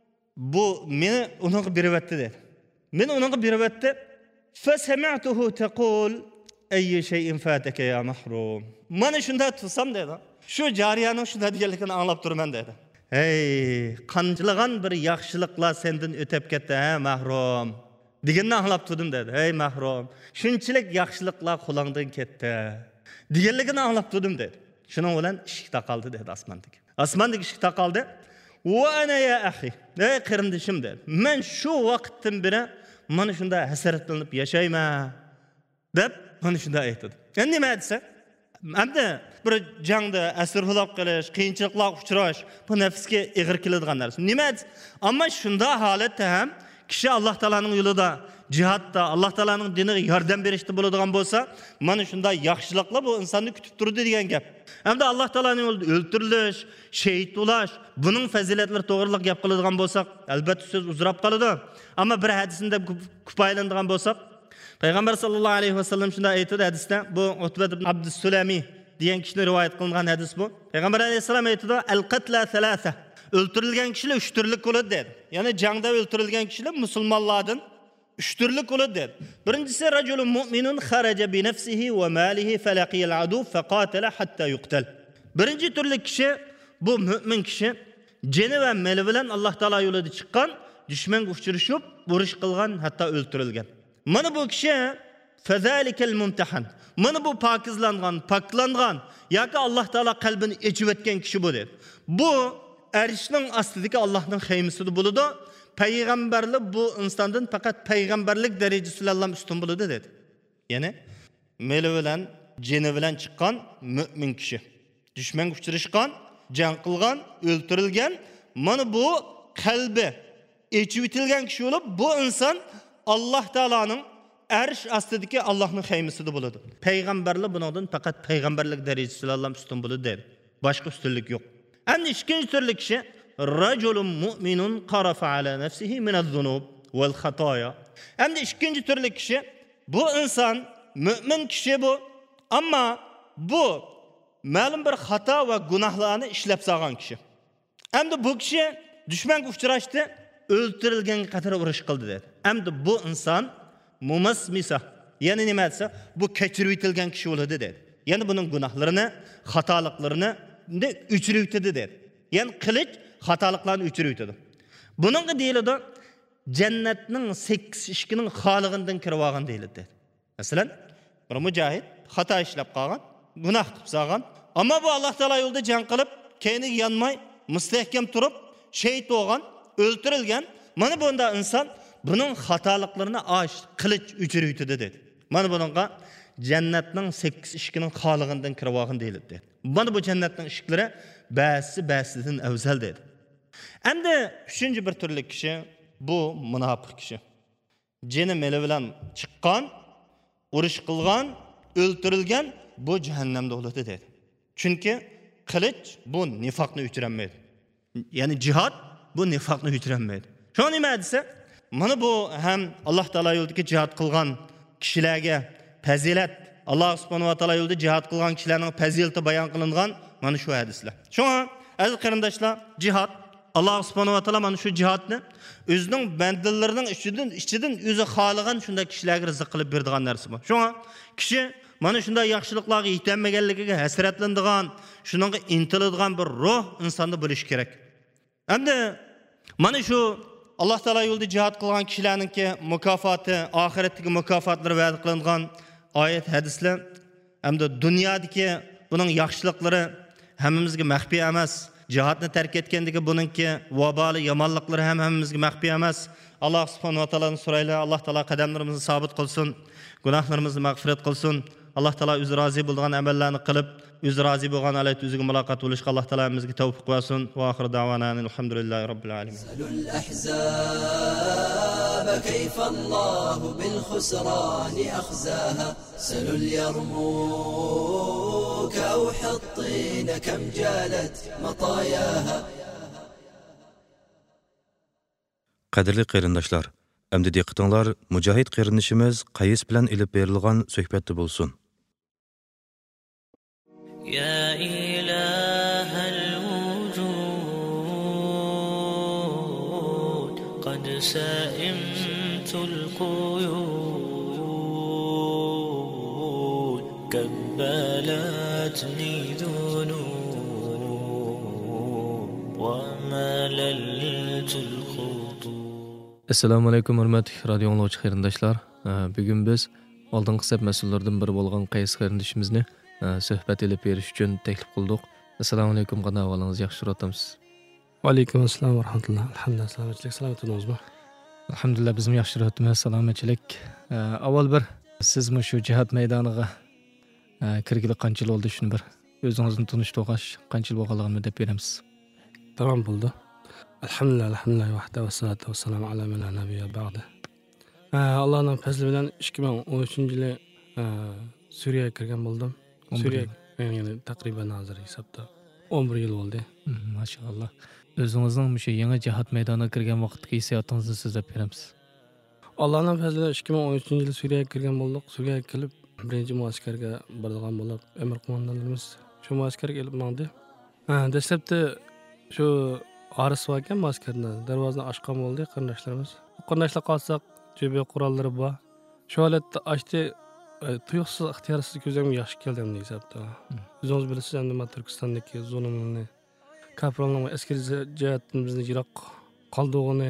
bu meni unga berib o'tdi dedi. Men unga berib o'tdi. Fa sami'tuhu taqul ayyi shay'in fataka ya mahrum. Mana shunda tursam dedi. Shu jariyaning shunda deganligini anglab turman dedi. "Ey, qanchalagan bir yaxshiliklar sendan o'tib ketdi, ha mahrum." deganni anglab turdim dedi. "Ey mahrum, shunchalik yaxshiliklar qo'lingdan ketdi." deganligini anglab turdim dedi. Shuning bilan eshik taqaldi dedi osmondagi. Osmondagi eshik taqaldi. "Va ana ya akhi." Ey qarindishim dedi. "Men shu vaqtdan beri mana shunda hasratlanib yashayman" deb mana shunda aytdi. Endi nima desa? Endi bir jangda asir bo'lib qolish, qiyinchiliklarga uchrash, bu nafsga ig'ir keladigan narsa. Nima? Ammo shunda holatda ham kishi Alloh taolaning yo'lida, jihadda Alloh taolaning diniga yordam berishda bo'ladigan bo'lsa, mana shunda yaxshiliklar bu insonni kutib turdi degan gap. Hamda Alloh taolaning yo'lida o'ltirilish, shahid bo'lish, buning fazilatlari to'g'riliq gap qiladigan bo'lsak, albatta so'z uzrab qoladi. Ammo bir hadisida ko'paylanadigan bo'lsak, Payg'ambar sallallohu alayhi vasallam shunda aytdi hadisda, bu Utbat ibn Abdus Sulami degan kishini rivoyat qilingan hadis bu. Payg'ambar alayhisalom aytdi, "Al-qatla thalatha." O'ltirilgan kishilar 3 turlik bo'ladi dedi. Ya'ni jangda o'ltirilgan kishilar musulmonlardan 3 turlik bo'ladi dedi. Birinchisi rajulun mu'minun kharaja bi nafsihi va malihi falaqiya al-adu faqatala hatta yuqtal. Birinchi turlik kishi bu mu'min kishi, jini va mali bilan Alloh taolo yo'lida chiqqan, düşmanga uchrashib, urush qilgan, hatto o'ldirilgan. Mana bu kishi fazalikal mumtahan. Mana bu poklangan yoki Alloh taolo qalbini echib etgan kishi bu dedi. Bu arshning ostidagi Allohning xaymisida bo'ladi. Payg'ambarlik bu insondan faqat payg'ambarlik darajasida Alloh ustun bo'ladi dedi. Ya'ni meli bilan, jini bilan chiqqan mu'min kishi. Düşmanga uchrashgan, jang qilgan, o'ldirilgan, mana bu qalbi echib etilgan kishi bo'lib, bu inson Alloh taoloning arsh ostidagi Allohning xaymisida bo'ladi. Payg'ambarlik bundan faqat payg'ambarlik darajasida Alloh ustun bo'ladi dedi. Boshqa ustunlik yo'q. Endi ikkinchi turli kishi rajulun mu'minun qarafa ala nafsihi min az-zunub wal xatoya. Endi ikkinchi turli kishi bu inson mu'min kishi bu, ammo bu ma'lum bir xato va gunohlarni ishlab solgan kishi. Endi bu kishi dushmanga uchrashdi, o'ldirilganga qadar urush qildi dedi. Endi bu inson mumasmisa, ya'ni nima desa, bu kechirib etilgan kishi bo'ladi dedi. Ya'ni buning gunohlarini, xatoliklarini o'chirib etdi dedi. Ya'ni qilich xatoliklarni o'chirib etdi. Buningga deyiladi jannatning 8 ishkining xoligidan kirib olgan deyiladi. Masalan, bir mujohid xato ishlab qolgan, gunoh qilib solgan, ammo bu Alloh taolo yo'lida jang qilib, keyniga yonmay, mustahkam turib, shahid bo'lgan, o'ldirilgan. Mana bunda inson buning xatoliklarini qilich o'chirib etdi dedi. Mana buningga jannatning 8 ishkining xoligidan kirib olgan deyiladi. Mana bu jannatning ishiklari ba'sidan afzal dedi. Endi uchinchi bir turli kishi bu munofiq kishi. Jini meli bilan chiqqan, urush qilgan, o'ldirilgan, bu jahannamda bo'ladi dedi. Chunki qilich bu nifoqni o'chirolmaydi. Ya'ni jihad bu nifoqni o'chirolmaydi. Shuni nima desa, mana bu ham Alloh taolo yo'lida jihad qilgan kishilarga fazilat, Alloh subhanahu va taolo yo'lida jihad qilgan kishilarning fazilati bayon qilingan mana shu hadislar. Shunga aziz qarindoshlar, jihad Alloh subhanahu va taolo mana shu jihadni o'zining bandalarining ichidan o'zi xohlagan shunday kishilarga rizq qilib beradigan narsa bu. Shunga kishi mana shunday yaxshiliklarga yetilmaganligiga hasratlanadigan, shuningga intiladigan bir ruh insonda bo'lishi kerak. Endi mana shu Alloh taolo yo'lida jihad qilgan kishilarningki mukofoti, oxiratdagi mukofotlari va'da qilingan oyat hadislar hamda dunyodagi buning yaxshiliklari hammamizga maxfiy emas. Jihadni tark etgandagi buningki vaboli yomonliklari ham hammamizga maxfiy emas. Alloh subhanahu va taolodan so'raylar, Alloh taolo qadamlarimizni sabit qilsin, gunohlarimizni mag'firat qilsin. Alloh taolo o'zi rozi bo'lgan amallarni qilib, o'zi rozi bo'lgan alayt o'ziga muloqot bo'lishga Alloh taolo bizga tavfiq bersin. Va oxir da'vana alhamdulillahi robbil alamin. salul ahzab kayfa Alloh bil khusran akhzaha salul yarmuk aw hattin kam jalat matayaha. Qadrli qarindoshlar, endi diqqatinglar mujohid qarindishimiz Qayis bilan ilib berilgan suhbatda bo'lsin. Ya ilahal wujud qad sa'imtul quyud kabbalatni dhunub wa malaltul Assalamu alaykum hurmatli radio anglag'uchi qarindoshlar. Bugun biz oldingi hisob mas'ullaridan biri bo'lgan Qays qarindishimizni suhbat elib berish uchun taklif qildik. Assalomu alaykum, qanday ahvolingiz, yaxshi o'tiribsiz? Va alaykum assalom va rahmatulloh. Alhamdulillah, salomatlik, salomatingizmi? Alhamdulillah, bizning yaxshi o'tiribmiz, salomatchilik. Avval bir sizmi shu jihad maydoniga kirgili qancha yil bo'ldi, shuni bir o'zingizni tanishtirgash, qancha yil bo'lganligini deb beramiz. Tamam bo'ldi. Alhamdulillah vahda va salatu vassalamu ala man la nabiyya ba'da. Allohning fazli bilan 2013-yili Suriyaga kirgan bo'ldim. Suriyaga ya'ni taqriban hozir hisobda 11 yil bo'ldi. Maşallah. O'zingizning shu yangi jihad maydoniga kirgan vaqtdagi hissiyotingizni so'zlab beramiz. Allohning fazli bilan 2013-yili Suriyaga kirgan bo'ldik. Suriyaga kelib, birinchi muaskarga borgan bo'lib, Emir qo'mondonlarimiz shu muaskarga kelib mandi. Dastlabda shu Aris vakan maskarda darvozani ochgan bo'ldi qarindoshlarimiz. Qarindoshlar qolsak, jo'be qurollari bor. Shu holatda ochdi, tuyuqsiz, ixtiyorsiz ko'zimga yaxshi keldi deb hisobda. O'zingiz bilasiz, endi Turkistondagi zulmlarni, kapralning askari jihatimizni yiroq qoldig'ini,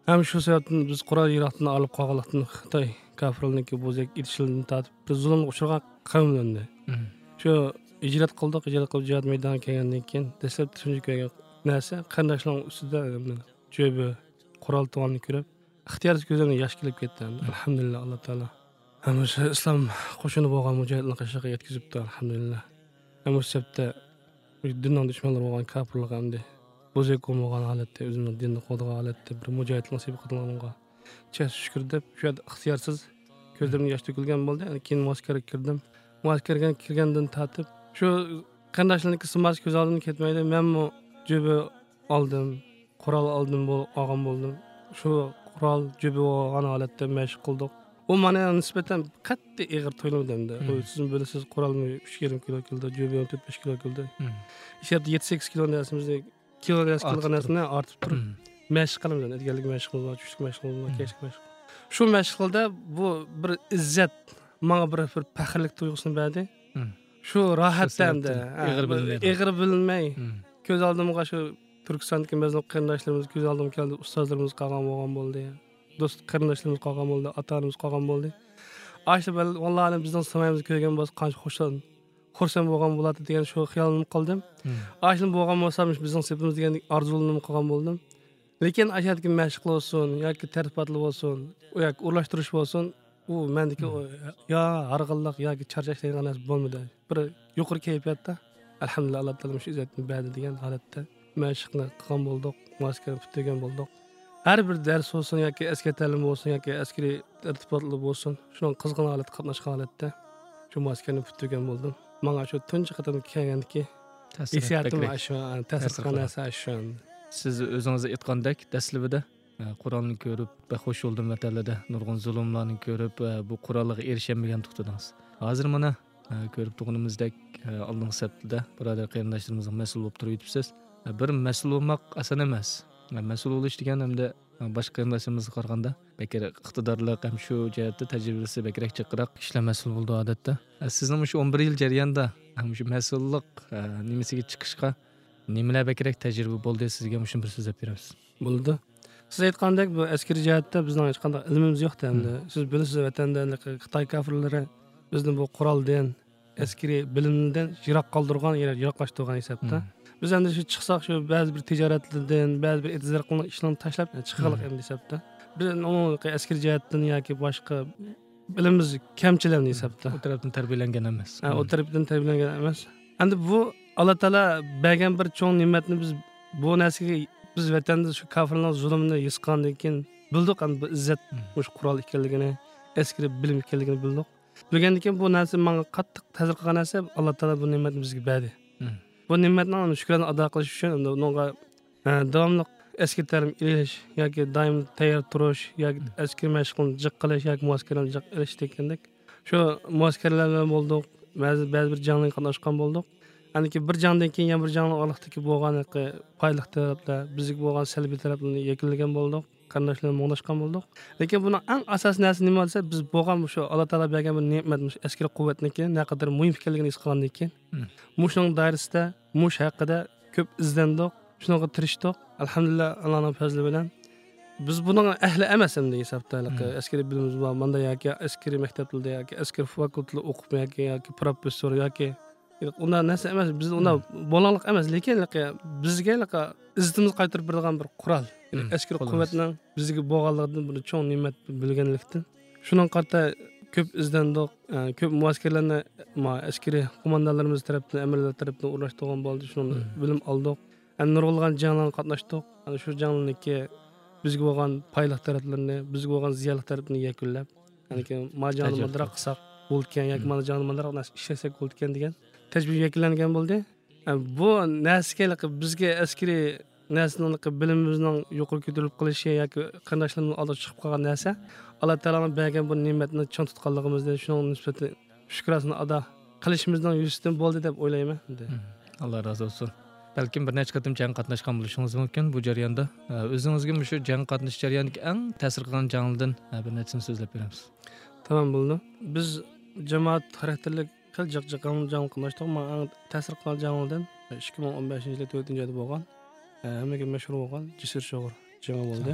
Hem şu sebepten biz Qur'an Irak'tan alıp qalğanlıqdan Xitoy kafirlikki bozak itişilini tatib bir zulmga uchragan qavmlandi. Şu icrat qildik, jihad maydoniga kelgandan keyin dastlab tunji ko'rgan narsa qandoshlarning ustida jo'bi Qur'on to'g'onni ko'rib, ixtiyorsiz ko'zimdan yosh kelib ketdi. Alhamdulillah Alloh taolo. Hamma shu islom qo'shini bo'lgan mujohidlarni qashqaga yetkazibdi, alhamdulillah. Hamma sebepte dunyoning dushmanlari bo'lgan kafirlar hamda bozak olmagan holatda o'zimning dinni qo'ldagan holatda bir mujohidlar nasib qilganga chas shukr deb shu yerda ixtiyorsiz ko'zimdan yosh to'kilgan bo'ldi. Keyin muaskarga kirdim. Muaskarga kirgandan tatib shu qandoshlarniki simas ko'z oldimdan ketmaydi. Men mu jo'bi oldim, qurol oldim, olgan bo'ldim. Shu qurol jo'bi olgan holatda mashq qildik. O mana nisbatan qattiq ig'ir to'ylamdimda. Siz bilasiz qurolni 3,5 kilo keldi, jo'bi 4-5 kilo keldi. Ishab 7-8 kilo narsamizni kilogramm qilgan narsani ortib turib mashq qilamiz. Edgarlik mashq qilamiz, tushlik mashq qilamiz, kechki mashq. Shu mashqlarda bu bir izzat, menga bir faxrlik tuyg'usini berdi. Shu rohatdanda, ig'ir bilinmay, ko'z oldimga shu Turkistondagi mazlum qarindoshlarimiz ko'z oldimga keldi, ustozlarimiz qolgan bo'lgan bo'ldi. Do'st qarindoshlarimiz qolgan bo'ldi, ota-onamiz qolgan bo'ldi. Ayşe vallahi bizning samayimizni ko'rgan bo'lsa qancha xursand bo'lgan bo'ladi degan shu xayolimni qildim. Ayşe bo'lgan bo'lsa bizning sepimiz degan orzularni qilgan bo'ldim. Lekin ashadagi mashq bo'lsin yoki tarbiyatlab bo'lsin, yoki o'rlashtirish bo'lsin, u mendagi yo harg'inlik yoki charchash degan narsa bo'lmadi. Bir yuqori kayfiyatda alhamdulillah Alloh taolo shu izzatni berdi degan holatda mashqni qilgan bo'ldik, muaskar bitgan bo'ldik. Her bir ders olsun yoki askeri ta'lim bo'lsin yoki askeri tartibotlar bo'lsin, shuning qizg'in holatda qatnashgan holatda shu muaskarni bitgan bo'ldim. Menga shu tunji qatam kelgandiki hisiyatim shu ta'sir qilgan narsa shu. Siz o'zingiz aytgandek daslibida Qur'onni ko'rib baxush bo'ldim vatanlarda nurg'un zulmlarni ko'rib bu Qur'onga erishamagan to'xtadingiz. Hozir mana ko'rib turganimizdek oldingi sapda birodar qarindoshlarimizga mas'ul bo'lib turibsiz. Bir mas'ul bo'lmoq oson emas. Mas'ul bo'lish degan hamda boshqa qarindoshimizga qaraganda bekor iqtidorlik ham shu jihatda tajribasi bekrak chiqroq ishlar mas'ul bo'ldi odatda. Sizning shu 11 yil jarayonida shu mas'ullik nimasiga chiqishga nimalar bekrak tajriba bo'ldi sizga shu bir so'zlab berasiz. Bo'ldi. Siz aytgandek bu askeri jihatda bizning hech qanday ilmimiz yo'q-da endi. Siz bilasiz vatanda Xitoy kafirlari bizni bu quroldan, askeri bilimdan yiroq qoldirgan, yiroqlashtirgan hisobda. Biz endi shu chiqsak shu ba'zi bir tijoratlardan, ba'zi bir etizlarni ishlarni tashlab chiqalik endi hisobda. Biz umumiy askeri jihatdan yoki boshqa bilimimiz kamchilar hisobda. O tarafdan tarbiyalangan emas. O tarafdan tarbiyalangan emas. Endi bu Alloh taolo bergan bir cho'ng ne'matni biz bu narsaga biz vatanda shu kafirlarning zulmini yisqandan keyin bildik endi bu izzat shu qurol ekanligini, askeri bilim ekanligini bildik. Bilgandan keyin bu narsa menga qattiq ta'sir qilgan narsa Alloh taolo bu ne'matni bizga berdi. Bu ne'matni shukrona ado qilish uchun unga davomli askeri ta'lim olish yoki doim tayyor turish yoki askeri mashg'ulni jiq qilish yoki muaskarlarni jiq qilish degandek shu muaskarlarga bo'ldik, ba'zi bir janglarga qatnashgan bo'ldik. Aniki bir jangdan keyin yana bir jangning oraliqdagi bo'lgan foydali taraflar, bizga bo'lgan salbiy taraflarni yakunlagan bo'ldik, qarindoshlarga muңlashgan bo'ldik. Lekin buning eng asosiy narsa nima bo'lsa, biz bo'lgan shu Alloh taolo bergan bir ne'mat, askeri quvvatniki naqadar muhim ekanligini his qilgandan keyin mushning doirasida mush haqida ko'p izlandik, shunga tirishdik. Alhamdulillah Allohning fazli bilan biz buning ahli emas endi hisobda askeri bilimimiz bor. Menda yoki askeri maktablarda yoki askeri fakultetda o'qib yoki professor yoki undan narsa emas, biz undan bo'lganlik emas, lekin bizga izzatimizni qaytarib beradigan bir qurol. Askeri quvvatning bizga bo'lganligidan bir cho'ng ne'mat bilganlikdan. Shuning qarta ko'p izlandik, ko'p muaskarlarni askeri qo'mondonlarimiz tomonidan, amirlar tomonidan o'rlashtirgan bo'ldi, shuni bilim oldik. Nurg'ulg'an janglarga qatnashdik. Shu janglarniki bizga bo'lgan foydali taraflarini, bizga bo'lgan ziyonli tarafini yakunlab, ya'ni majonni madroq qilsak bo'lgan yoki majonni madroq ishlasak bo'lgan degan tajriba yakunlangan bo'ldi. Bu narsaga bizga askeri narsaning bilimimizning yuqori ko'tarilib qilishi yoki qarindoshlarning oldida chiqib qolgan narsa Alloh taoloning bergan bu ne'matni cho'ng tutganligimizda shuning nisbati shukrasini ado qilishimizning yuzidan bo'ldi deb o'ylayman. Alloh razı olsun. Balkim bir necha qatim jang qatnashgan bo'lishingiz mumkin bu jarayonda. O'zingizga shu jang qatnash jarayonidagi eng ta'sir qilgan janglardan bir nechasini so'zlab beramiz. Tamam bo'ldi. Biz jamoat xarakterlik qiljiq jang qatnashdik. Men ta'sir qilgan janglardan 2015-yilda 4-oyda bo'lgan, hammaga mashhur bo'lgan Jisir Shog'ir jangi bo'ldi.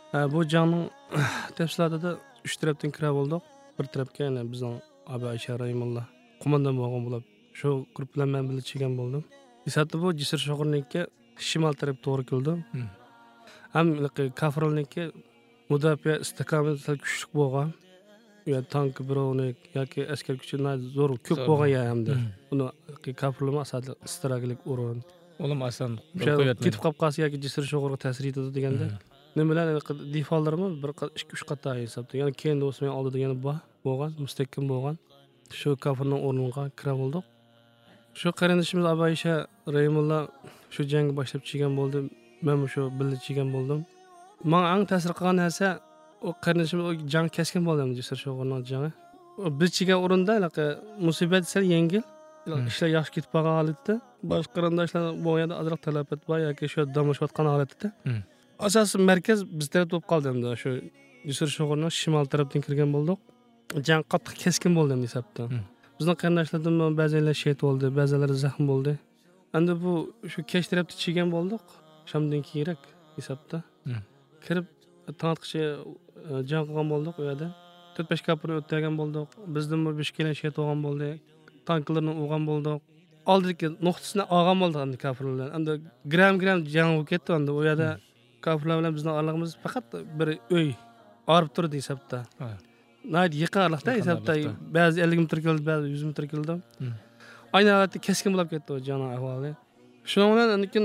Bu jangning tafsilotida 3 tarafdan kira bo'ldik. Bir tarafga yana bizning Abi Aysha Rahimulloh qo'mondan bo'lgan bo'lib, shu guruh bilan men birga chigan bo'ldim. Esatda bu Jisr Sho'g'irniki shimol taraf to'g'ri keldi. Ham kafirlikka mudofaa istiqomati kuchli bo'lgan. Ya tank birovnik yoki askar kuchi zo'r ko'p bo'lgan hamda. Uni kafirlar asadli strategik o'rin. Olam asan ketib qolib qolsa yoki Jisr Sho'g'irga ta'sir etadi deganda. Nima bilan defalarimiz 1-2-3 qator hisobda. Ya'ni keyin o'smay oldi degani bo'lgan, mustahkam bo'lgan. Shu kafirning o'rniga kira bo'ldik. Shu qarindishimiz Abi Aysha Rahimulloh shu jangni boshlab chigan bo'ldi. Men shu birga chigan bo'ldim. Men eng ta'sir qilgan narsa o qarindishimiz o jang keskin bo'ldi Jisr Sho'g'irning jangi. Biz chigan o'rinda musibat sal yengil, ishlar yaxshi ketib qolgan holatda, boshqa qarindoshlar bu yerda ozroq talafot bor yoki shu damlashayotgan holatda. Asosiy markaz biz taraf bo'lib qoldi endi shu Jisr Sho'g'irning shimol tarafdan kirgan bo'ldik. Jang qattiq keskin bo'ldi endi hisobda. Bizning qarindoshlardan ba'zilar shehid bo'ldi, ba'zilari zaxm bo'ldi. Endi bu shu kech tarafda chigan bo'ldik. Shamdan keyinroq hisobda. Kirib tanqishga jang qilgan bo'ldik u yerda. 4-5 kapini o'tgan bo'ldik. Bizdan 5 kelin shehid bo'lgan bo'ldi. Tanklarni o'g'an bo'ldik. Oldiki nuqtasini olgan bo'ldik endi kafirlar. Endi gram jang bo'lib ketdi endi u yerda. Kafirlar bilan bizning orlig'imiz faqat bir uy orib turdi hisobda. Nayt yaqinlikda hisobda ba'zi 50 metr keldi, ba'zi 100 metr keldi. Ayni holatda keskin bo'lib ketdi o jang ahvoli. Shuning bilan keyin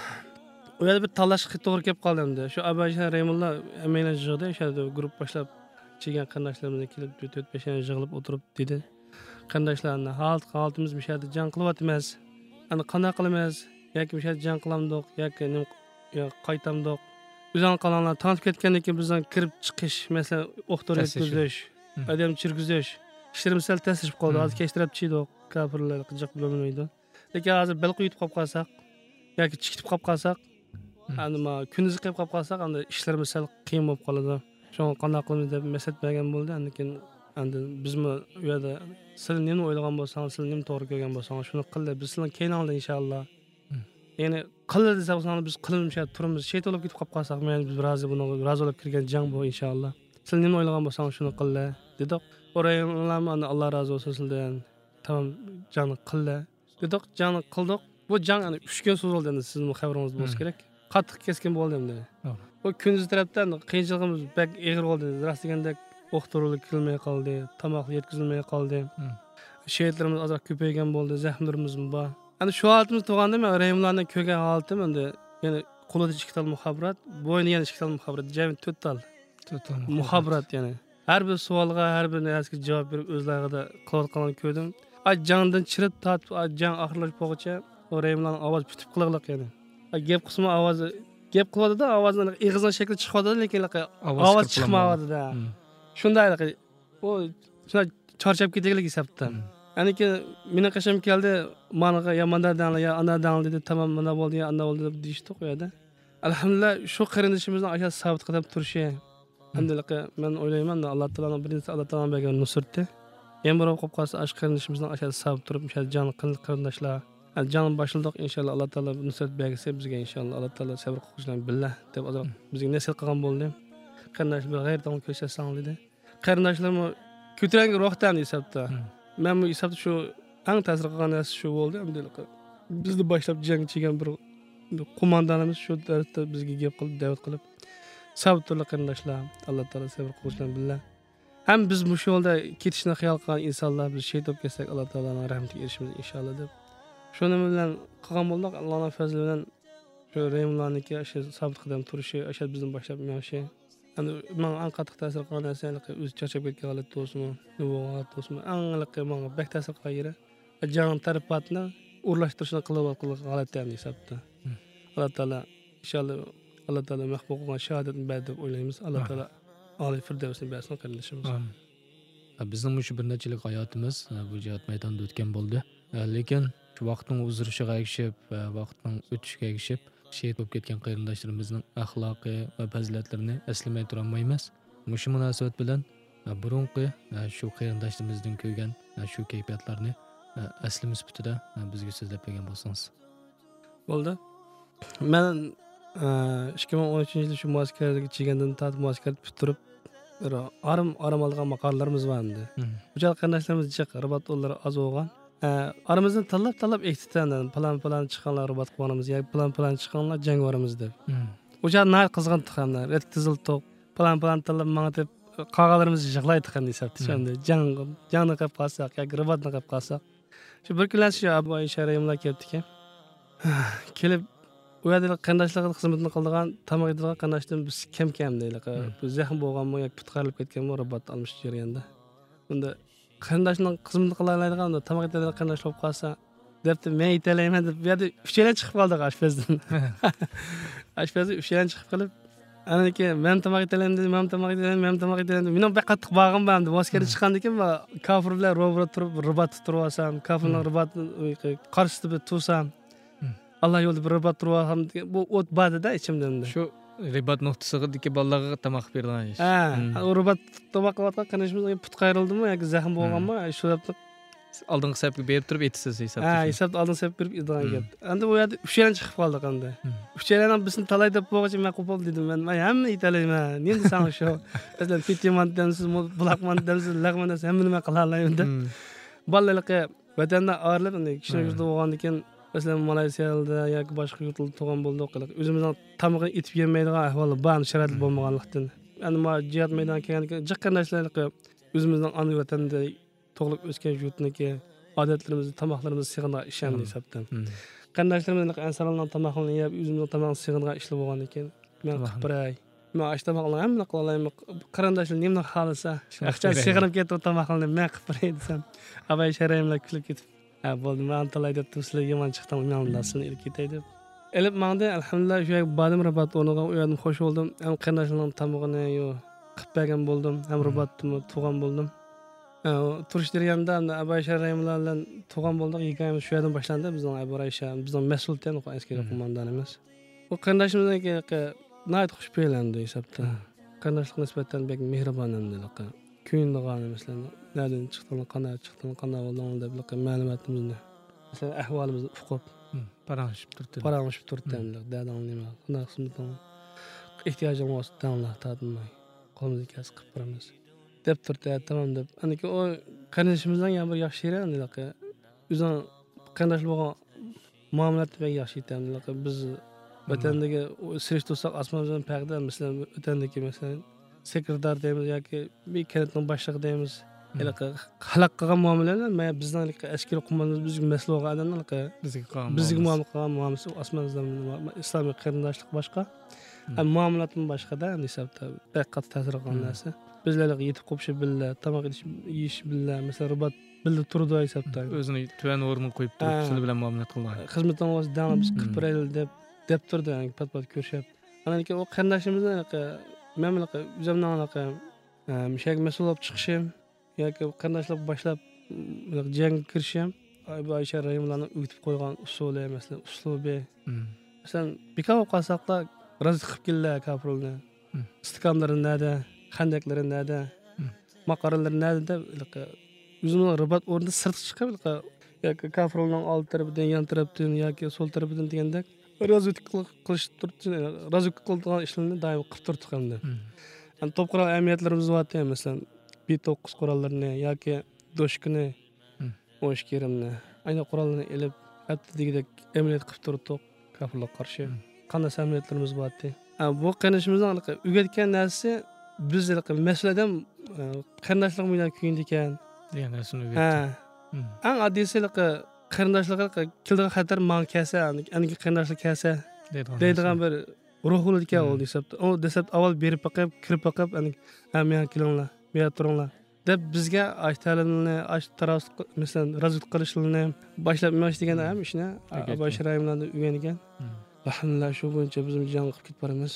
u yerda bir talashga to'g'ri kelib qoldi endi. Shu Abi Aysha Rahimulloh amaylar yig'di, o'sha guruh boshlab chigan qarindoshlarimiz kelib 4-5 yana yig'ilib o'tirib dedi. Qarindoshlarni holatimiz bu yerda jang qilyapmiz. Endi qanday qilamiz? Yoki bu yerda jang qilamdik, yoki qaytamdik. Bizdan qalanlar tanib ketgandan keyin bizdan kirib chiqish, masalan, o'qtor yetkazish, odam chirgizish, ishlarimiz sal tashlab qoldi. Hozir kechtirib chiqdik, kafirlar qijiq bo'lmaydi. Lekin hozir balq yutib qolib qolsak, yoki chikitib qolib qolsak, endi kunduzi qilib qolib qolsak, endi ishlarimiz sal qiyin bo'lib qoladi. Shuni qanday qilamiz deb maslahat bergan bo'ldi. Endi bizmi u yerda siz nima o'ylagan bo'lsangiz, siz nima to'g'ri ko'rgan bo'lsangiz, shuni qildi. Biz sizlarni keyinlarda inshaalloh ya'ni qildi desak biz qilinishga turimiz. Shet bo'lib ketib qolib qolsak, men biz rozi bo'lib kirgan jang bu inshaalloh. Siz nima o'ylagan bo'lsangiz shuni qildi dedik. O'raylarni Alloh rozi bo'lsin sizdan. Tamam, jang qildi dedik, jang qildik. Bu jang 3 kun cho'zildi endi sizning xabaringiz bo'lsa kerak. Qattiq keskin bo'ldi endi. Bu kunduz tarafdan qiyinchiligimiz bak eg'ir bo'ldi. Rost deganda o'qtirlik kelmay qoldi, tomoq yetkazilmay qoldi. Shehidlarimiz ozroq ko'paygan bo'ldi, zaxmlarimiz bor. Endi shu holatimiz tug'anda men Rahimullohning ko'rgan holatim endi yana qo'lida 2 tal muhabbarat, bo'yinda yana 2 tal muhabbarat, jami 4 tal muhabbarat yana. Har bir savolga, har bir narsaga javob berib o'zlarida qilayotganini ko'rdim. Jangdan chirib tatib, jang oxirlashib bo'lguncha Rahimullohning ovozi pitib qiliqliq yana. Gap qismi ovozi gap qiladi-da, ovozining ig'izning shakli chiqadi, lekin ovoz chiqmaydi-da. Shunday u charchab ketganlik hisobda. Ya'ni ki meni qasham keldi, manga yomanda danglar, ya ana danglar dedi, tamam mana bo'ldi, ya ana bo'ldi deb deyishdi qo'yadi. Alhamdulillah shu qarindishimizning ashar sabit qilib turishi. Alhamdulillah men o'ylayman, Alloh taoloning birinchi Alloh taoloning bergan nusrati. Yana bir qolib qolsa ashar qarindishimizning ashar sabit turib, ashar jon qarindoshlar, jon boshildiq inshaalloh Alloh taolo nusrat bergisi bizga inshaalloh Alloh taolo sabr qilishdan billah deb bizga nasib qilgan bo'ldi. Qarindoshlar g'ayratdan ko'rsatsan dedi. Qarindoshlarmi ko'tarangi ruhdan hisobda. Men bu hisobda shu eng ta'sir qilgan narsa shu bo'ldi. Alhamdulillah. Bizni boshlab jang chigan bir qo'mondonimiz shu tarafda bizga gap qilib, da'vat qilib, sabr turli qarindoshlar, Alloh taolo sabr qilishdan billah. Ham biz bu yo'lda ketishni xayol qilgan insonlar biz shehid bo'lib ketsak, Alloh taoloning rahmatiga erishamiz inshaalloh deb. Shuni bilan qilgan bo'ldik. Allohning fazli bilan shu Rahimullohniki o'sha sabit qadam turishi, o'sha bizni boshlab menishi. Endi men eng qattiq ta'sir qilgan narsa o'zi charchab ketgan holat bo'lsinmi, nima holat bo'lsinmi, eng menga bek ta'sir qilgan yeri jang tarafatni o'rlashtirishni qilayotgan holatda hisobda. Alloh taolo inshaalloh Alloh taolo mahbub qilgan shahodatni berdi deb o'ylaymiz. Alloh taolo oliy firdavsni bersin qarindishimiz. Bizning shu bir nechilik hayotimiz bu jihad maydonida o'tgan bo'ldi. Lekin shu vaqtning o'zgarishiga ergishib, vaqtning o'tishiga ergishib shehid bo'lib ketgan qarindoshlarimizning axloqi va fazilatlarini eslamay tura olmaymiz. Shu munosabat bilan burunqi shu qarindoshlarimizdan ko'rgan shu kayfiyatlarni aslimiz sifatida bizga so'zlab bergan bo'lsangiz. Bo'ldi. Men 2013 yılı şu muaskerlik çiğgendan tat muasker bitirip aram algan makallarımız var endi. Ucal qardaşlarımız jiq ribat onları az olgan. Aramızdan talab ektitenden plan çıkanlar ribat qonamiz, ya plan çıkanlar jang varamiz deb. Ucal nay qizg'in tiqamlar, ret tizil toq, plan talab manga deb qağalarımız jiqlay tiqan desapti. Endi jangni qilib qolsak, yoki ribatni qilib qolsak. Shu bir kunlar shu Abu Aysha rahimulloh kelibdi-ki. Kelib u yerda qardoshlik xizmatini qildigan tamoq yedigan qardoshdan biz kam deylik. Bu zahm bo'lganmi yoki putqarilib ketganmi ribat olmish jarayonda. Bunda qarindoshning xizmatini qila oladigan tamoq yedigan qarindosh bo'lib qolsa, debdi men aytalayman deb bu yerda uchala chiqib qoldik oshpazdan. Oshpaz uchala chiqib qolib, anaki men tamoq yedigan dedi, men tamoq yedigan, mening bir qattiq bag'im bor edi. Moskada chiqqandan keyin kofir bilan ro'bro turib ribat turib olsam, kofirning ribatini qarshisida tursam, Allah yo'lda bir ribat turib ham bu o't badida ichimdan. Shu ribat nuqtasidagi bolalarga tamoq bergan ish. O ribat tamoq qilayotgan qanashimizga put qayrildimi yoki zahm bo'lganmi? Shu deb oldingi sabga berib turib etisiz hisobda. Hisobda oldin sabga berib edigan gap. Endi bu yerda uchyalan chiqib qoldik endi. Uchyalan bizni talay deb bo'g'ichi men qo'pol dedim. Men hamma aytalayman. Endi san shu masalan Fitimandansiz, Bulaqmandansiz, Lag'mandansiz hammani men qila olmayman deb. Bolalarga vatandan ayrilib endi kishini yurtda bo'lgandan keyin masalan Malayziyada yoki boshqa yurtlarda tug'an bo'ldik. O'zimizning tamog'ini etib yemaydigan ahvol bor, sharoit bo'lmaganlikdan. Endi ma jihad maydoniga kelgandan keyin jiqqandashlarga o'zimizning ona vatanda tug'ilib o'sgan yurtniki odatlarimizni, tamoqlarimizni sig'ingan ishonib hisobdan. Qandashlarimizni ansarlarning tamoqlarini yeb, o'zimizning tamoqni sig'ingan ishlar bo'lgandan keyin men qipiray. Men ashtamoqlarni hamma qila olaman. Qarindashlar nimani xolasa, aqcha sig'inib ketib tamoqlarni men qipiray desam, abay sharayimlar kulib ketib bo'ldi. Men talay deb sizlar yomon chiqdim, men undan ilib ketay deb. Elib mangda alhamdulillah shu badim ribat o'rniga u yerdan xush bo'ldim. Ham qandashlarning tamog'ini yo qilib bergan bo'ldim, ham ribatni tug'an bo'ldim. Turish jarayonida Abu Aysha rahimulloh bilan tug'an bo'ldik. Hikoyamiz shu yerdan boshlandi. Bizning Abu Aysha, bizning mas'uldan askariy qo'mondonimiz. Bu qarindashimizga nayt xush beylandi hisobda. Qarindashlik nisbatan bek mehribon edi. Kuyindigan masalan, nereden chiqding, qanday bo'lding deb ma'lumotimizni, masalan, ahvolimizni uqib, paranglashib turdi. Dadam nima, qanday xizmatim, ehtiyojim bo'lsa tanlab tadmay, qo'limizga kasb qilib beramiz. Deb turdi, tamam deb. Aniki o qarindashimizdan yana bir yaxshi yeri edi. O'zing qarindoshlar bo'lgan muomalatni bek yaxshi etamdi. Biz vatandagi sirish tursak osmondan paqda masalan, vatandagi masalan sekretar deymiz yoki bir kanatning boshlig'i deymiz. Xalq qilgan muomalalar men bizning askariy qo'mondonimiz bizga mas'ul bo'lgan odamlar bizga muomala qilgan muomalasi osmondan islomiy qarindoshlik boshqa, muomalatning boshqada hisobda qattiq ta'sir qilgan narsa. Bizlarga yetib qo'yish billa, tamoq yeyish billa, masalan ribat billa turdi hisobda. O'zini tuvan o'rniga qo'yib turib, sizlar bilan muomalat qilgan. Xizmatdan o'z davlat biz qilib beraylik deb turdi, pat ko'rishib. Anaki o qarindashimizni memliqe o'zimdan anaqa mishak mas'ul bo'lib chiqishim yoki qarindoshlar boshlab jang kirishim Abu Aysha rahimullohning o'tib qo'ygan usuli, masalan, uslubi. Masalan, bekav qasaqda razı qilib keldi kafirlarni. Istiqomlari nada, xandaklari nada, maqaralari nada deb o'zimning ribat o'rnida sirt chiqib yoki kafirlarning old tarafidan, yon tarafidan yoki so'l tarafidan deganda razı qilish turdi, razı qiladigan ishlarni doim qilib turdik endi. Ham top qurol ahamiyatlarimiz bor ekan, masalan, B9 qurollarni yoki doshkini, o'shkirimni, ayni qurollarni elib, hatto degidek amaliyot qilib turdik kafirlarga qarshi. Qanday ahamiyatlarimiz bor edi. Bu qanashimizning o'rgatgan narsa bizlarga masaladan qarindoshlik bilan kuyindi ekan degan narsani o'rgatdi. Eng oddiysiga qarindoshlikqa kelgan xatar man kelsa, aniki qarindoshlik kelsa deydigan bir ruh bo'ladi ekan u desabdi. U desabdi avval berib boqib, kirib boqib, men kelinglar, men turinglar deb bizga ashtalarni, taros masalan, razud qilishlarni boshlab imash degan ham ishni Abu Aysha rahimullohning o'rgangan. Alhamdulillah shu bo'yicha biz jang qilib ketib boramiz.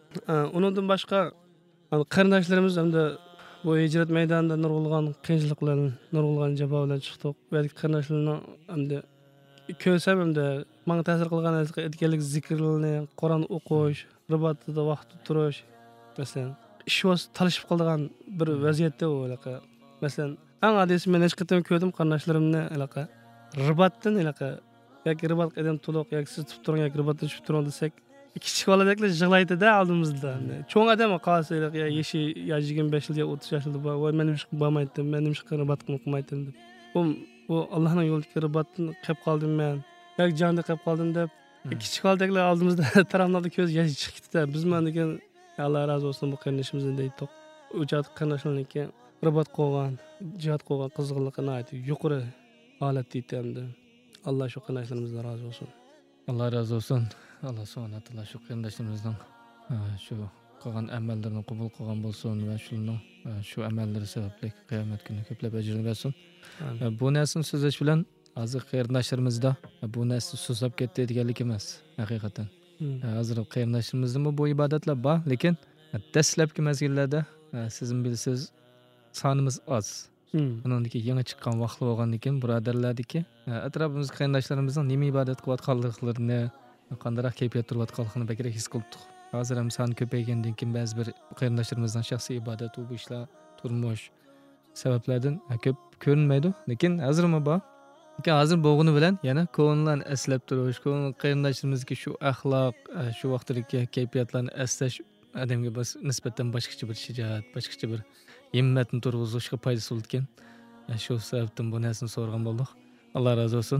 Undan boshqa qarindoshlarimiz hamda bu hijrat maydonida nurg'ulgan qiyinchiliklarni, nurg'ulgan jabo bilan chiqdik. Balki qarindoshlarning hamda ko'rsam hamda menga ta'sir qilgan narsa aytganlik zikrlarni, Qur'on o'qish, ribatda vaqt turish, masalan, ish vaqti talashib qolgan bir vaziyatda u masalan, eng oddiy men hech qachon ko'rdim qarindoshlarimni ribatdan yoki ribat qadam to'liq yoki siz tutib turing yoki ribatdan tushib turing desak, kichik boladeklar yig'laydida oldimizda. Cho'ng odam qolsa ya yeshi ya 25 yil ya 30 yoshda voy men nima qilmaydim, men nima qilib qilmaydim deb. Bu Allohning yo'lidagi ribatdan qilib qoldim men. Yoki jonda qilib qoldim deb kichik boladeklar oldimizda taraflarda ko'z yoshi chiqib ketdi. Biz men degan Alloh razı olsun bu qarindishimizni deydik. O'jat qarindishlarniki ribat qo'ygan, jihad qo'ygan qiziqlikni aytib yuqori holat deydi. Alloh shu qarindishlarimizdan razı olsun. Allah razı olsun. Allah subhanahu wa taala shu qarindishlarimizning shu qilgan amallarini qabul qilgan bo'lsin va shuning shu amallari sababli qiyomat kuni ko'plab ajr bersin. Bu narsani so'zlash bilan hozir qarindoshlarimizda bu narsa susab ketdi deganlik emas, haqiqatan. Hozir qarindoshlarimizda bu ibodatlar bor, lekin dastlabki mezgillarda sizin bilsiz sonimiz oz. Buningki yangi chiqqan vaqt bo'lgandan keyin birodarlardiki atrofimizda qarindoshlarimizning nima ibodat qilayotganliklarini, qanday kayfiyat turayotganligini bakrak his qildik. Hozir ham son ko'paygandan keyin ba'zi bir qarindoshlarimizning shaxsiy ibodat bu ishlar, turmush sabablardan ko'p ko'rinmaydi, lekin hozirmi bor. Lekin hozir bo'lg'ini bilan yana ko'ngillarni eslab turish, qarindoshlarimizga shu axloq, shu vaqtdagi kayfiyatlarni eslash odamga nisbatan boshqacha bir shijoat, boshqacha bir himmatni turg'izishga foydasi bo'ldi ekan. Shu sababdan bu narsani so'ragan bo'ldik. Alloh razı olsun.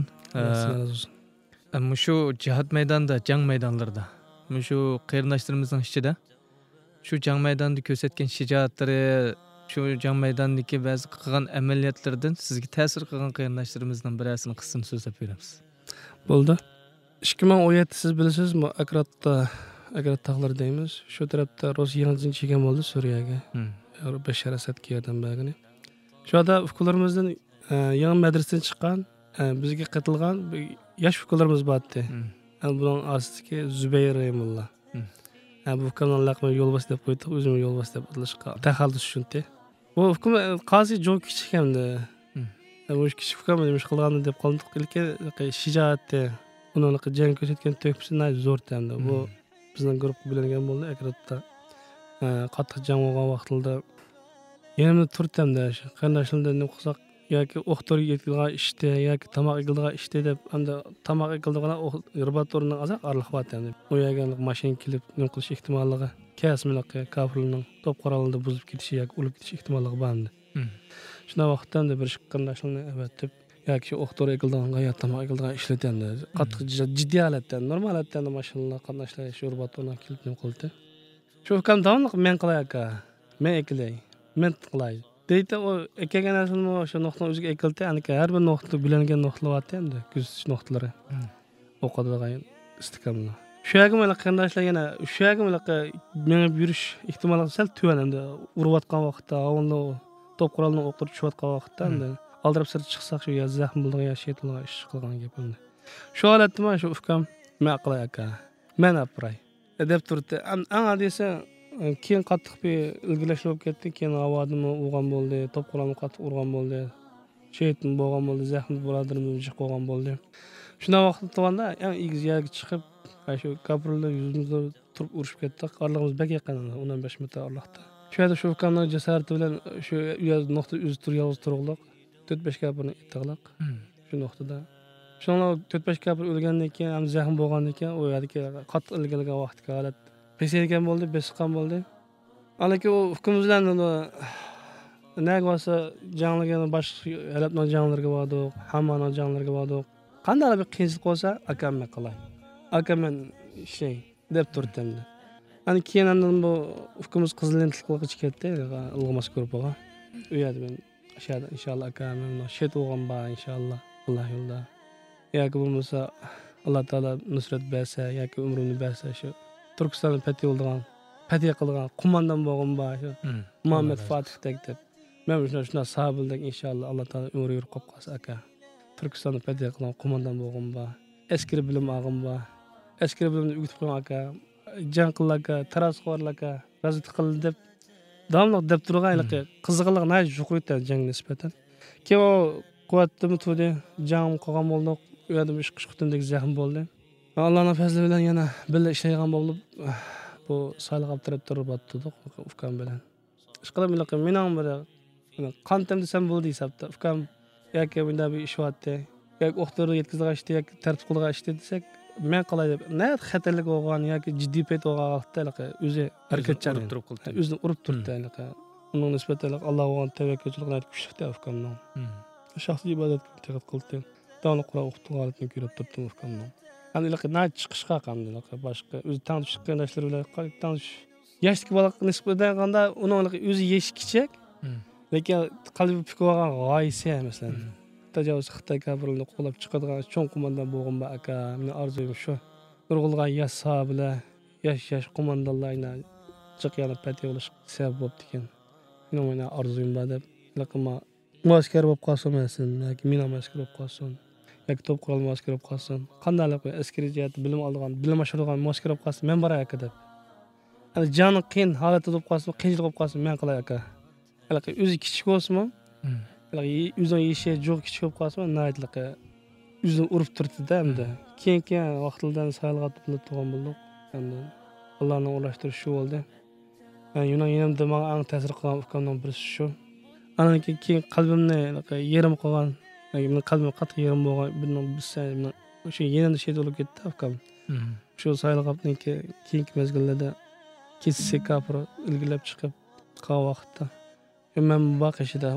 Shu jihad maydonida, jang maydonlarida, shu qarindoshlarimizning ichida shu jang maydonida ko'rsatgan shijoatlari, shu jang maydonidagi ba'zi qilgan amaliyotlardan sizga ta'sir qilgan qarindoshlarimizdan birasini qismini so'zlab beramiz. Bo'ldi. 2017 siz bilasiz, Agrat tog'lari deymiz. Shu tarafda Rossiya yangidan chiqqan bo'ldi Suriyaga. Bashar Asadga yordam bergan. Shu yerda fuqarorimizdan yangi madrasadan chiqqan, bizga qatilgan yosh fuqarolarimiz bor edi. Buning ostidagi Zubayr Rahimulloh. Bu kanal laqma yo'lbos deb qo'ydik, o'zim yo'lbos deb atlashqa taxallus tushunti. Bu hukm qozi jo'k kichik hamda. Bu kichik hukm nima qilganini deb qoldik, lekin shijoatda uning jang ko'rsatgan to'psini zo'r tamda. Bu bizning guruh bilingan bo'ldi Agratda. Qattiq jang bo'lgan vaqtlarda yanimda turtamda qarindoshlarimdan nima qilsak yoki o'qtor yetilgan ishda yoki tomoq egilgan ishda deb hamda tomoq egilgan ribat o'rnining azaq arliq batamdi. U yerga mashina kelib nima qilish ehtimolligi, kasmiligi kafirning to'p qoralida buzib ketishi yoki o'lib ketish ehtimolligi bordi. Shunday vaqtda bir qarindoshlarimni avatib yoki o'qtor egilgan yoki tomoq egilgan ishlatamdi. Qattiq jiddiy holatda, normal holatda mashallah qatnashlar shu ribat o'rniga kelib nima qildi. Shu hukam davomli men qilay aka, men eklay, men qilay. Deydi o ekkan narsani o'sha nuqtaning o'ziga ekildi, aniki har bir nuqta bilingan nuqtalar bor endi, kuzatish nuqtalari. O'qadigan istiqomlar. Shu yerga mana qarindoshlar yana shu yerga mana menga yurish ehtimoli sal tuvan endi urayotgan vaqtda, avvalda to'p qurolni o'qtirib tushayotgan vaqtda endi oldirib sir chiqsak shu yer zaxm bo'lgan ya shaytonlar ish qilgan gap endi. Shu holatda mana shu hukam men qilay aka, men apray. Deb turdi. Anga desa keyin qattiq bir ilgilash bo'lib ketdi, keyin avodimi urgan bo'ldi, to'p qurolni qattiq urgan bo'ldi. Shayton bo'lgan bo'ldi, zaxm bo'ladirmi, jiq bo'lgan bo'ldi. Shunday vaqtda to'g'anda eng egiz yerga chiqib, shu kaprilda yuzimizda turib urishib ketdik. Orlig'imiz bak yaqin, 15 metr orliqda. Shu yerda shu hukamning jasarati bilan shu yer nuqta o'zi tur yolg'iz turug'liq, 4-5 kapirni ittiqliq. Shu nuqtada Şonlar 4-5 kapır o'lgandan keyin ham zaxm bo'lgandan keyin u yerdagi qattiq ilgilgan vaqtga holat pesaygan bo'ldi, besiqqan bo'ldi. Lekin u hukmimizdan nega bo'lsa janglagan boshqa halabdan janglarga bordi, hammaning janglarga bordi. Qanday bir qiyinchilik bo'lsa, akamni qilay. Akaman shay deb turdim. Ani keyin bu hukmimiz qizilentlikqa chiqdi, ilg'amas ko'rib bo'lgan. U yerda men inshaalloh akamni shet bo'lgan bor inshaalloh Alloh yo'lda. Yoki bo'lmasa Alloh taolo nusrat bersa yoki umrimni bersa shu Turkistonning Fatiha qilgan qo'mondan bo'lgan bor shu Muhammad Fatih deb. Men shunday sahobildak inshaalloh Alloh taolo umri yurib qolib qolsa aka. Turkistonning Fatiha qilgan qo'mondan bo'lgan bor. Askari bilim olgan bor. Askari bilimni o'rgatib qo'ygan aka. Jang qilgan aka, tarasxorlar aka, razit qildi deb davomli deb turganligi qiziqlik nay yuqoydi jang nisbatan. Keyin o quvvatimi to'di, jang qilgan bo'ldik. U yerda ish qishqitindek zaxm bo'ldi. Allohning fazli bilan yana birga ishlaygan bo'lib, bu Salih Abdirab turib o'tdik ukam bilan. Ishqilib mening bir qantam desam bo'ldi hisobda. Ukam yoki bunda bir ish bo'tdi. Yoki o'qtirib yetkazgan ishda yoki tartib qilgan ishda desak, men qalay deb ne xatarlik bo'lgan yoki jiddiy payt bo'lgan vaqtda o'zi harakatchan o'zini urib turibdi. Uning nisbatan Alloh o'g'on tavakkalchilikni kuchli afkamni. Shaxsiy ibodatga e'tiqod qildim. Davni Qur'on o'qituvchilarni ko'rib turdim afkamni. Hani na chiqishga qamdi boshqa o'zi tanishib chiqqanlar bilan tanish yoshlik bolaga nisbatan qanda uning o'zi yesh kichik. Lekin qalbi fikr olgan g'oyasi masalan tajovuz Xitoy kabrini qo'llab chiqadigan cho'ng qo'mondan bo'lgan ba aka meni orzuyim shu. Nurg'ulgan yosh sahobalar, yosh qo'mondonlarni chiqyani pati bo'lish sabab bo'ldi ekan. Meni orzuyim bor deb laqma muaskar bo'lib qolsin masalan yoki mina muaskar bo'lib qolsin. Yoki to'p qurol muaskar bo'lib qolsin. Qandaylik askariy jihatda bilim olgan, bilim oshirgan muaskar bo'lib qolsin, men boray aka deb. Hani joni qiyin holatda bo'lib qolsin, qiyinchilik bo'lib qolsin, men qilay aka. Alaqi o'zi kichik bo'lsin-mi? O'zini yeshi jo'q kichik bo'lib qolsin, naytliqi o'zini urib turibdi-da endi. Keyin vaqtlardan sayilg'at bilib turgan bo'ldik. Endi Allohning ulashtirishi shu bo'ldi. Men yanamda menga eng ta'sir qilgan ukamdan birisi shu. Andan keyin qalbimni yerim qolgan, men qalbim qattiq yerim bo'lgan, bilmem o'sha yanada shay bo'lib ketdi ukam. Shu sayilg'atning keyingi mezgillarda kechsi kapro ilgilab chiqib qolgan vaqtda men boqishida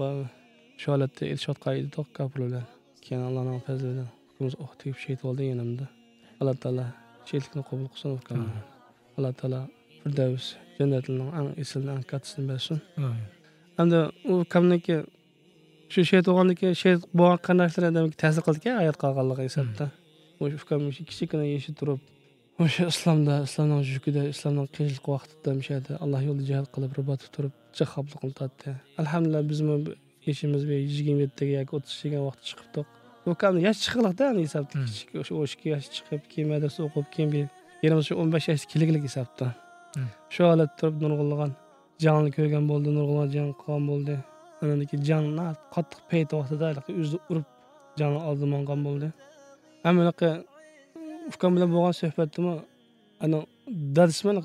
shu holatda irshod qo'ydi to'q kaprolar. Keyin Allohning fazli bilan o'zimiz o'qitib shay bo'ldi yanamda. Alloh taolo shaylikni qabul qilsin ukam. Alloh taolo Firdavs jannatning eng esil eng kattasini bersin. Endi u ukamniki shu shay tug'andiki shay bo'lgan qarindoshlari adamga ta'sir qildi-ku hayot qolganligi hisobda. O'sha ukam kichikina yeshi turib o'sha islomning yukida, islomning qiyinchilik vaqtida mishadi. Alloh yo'lida jihad qilib, ribat turib, jahoblik qildi. Alhamdulillah biz yeshimiz 27 yoki 30 ga vaqt chiqibdik. Ukam yosh chiqliqda hisobda kichik o'sha 2 yosh chiqib, keyin madrasa o'qib, keyin yerimiz 15 yosh keliglik hisobda. Shu holatda turib nurg'ulgan jonni ko'rgan bo'ldi, nurg'ulgan jon qon bo'ldi. Anandagi jonni qattiq payt vaqtida o'zini urib jonni oldi mongan bo'ldi. Hammaqa ukam bilan bo'lgan suhbatda ana dadisman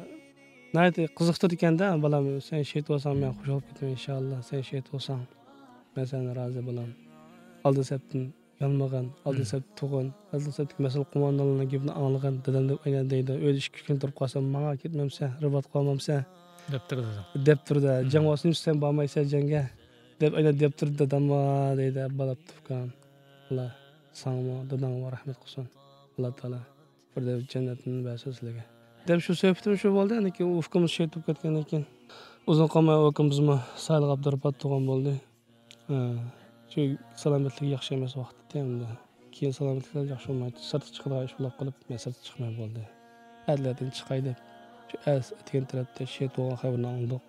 nayt qiziqtirdi ekanda, balam sen shehid bo'lsang men xush bo'lib ketaman inshaalloh. Sen shehid bo'lsang men senga rozi bo'laman. Oldi sabtin yonmagan, oldi sabt tug'in, oldi sabt masal qo'mondonlarning gapini anglagan dadam deb aytadi deydi. O'zi 2 kun turib qolsam, menga ketmamsa, ribat qolmamsa deb turdi. Jang olsin sen bormaysan jangga deb aytadi deb turdi dadamma deydi. Balab tukam. Alloh sog'mo dadamga rahmat qilsin. Alloh taolo Firdavs jannatini bersin sizlarga. Deb shu suhbatim shu bo'ldi. Lekin u fikrim shay bo'lib ketgandan keyin uzun qolmay o'kimizmi Sayil Abdurabot tug'an bo'ldi. Shu salomatlik yaxshi emas vaqtda endi. Keyin salomatlik yaxshi bo'lmaydi. Sirtga chiqadigan ish bo'lib qolib, men sirtga chiqmay bo'ldi. Adliyadan chiqay deb shu atgan tarafda shay tug'an xabarni oldik.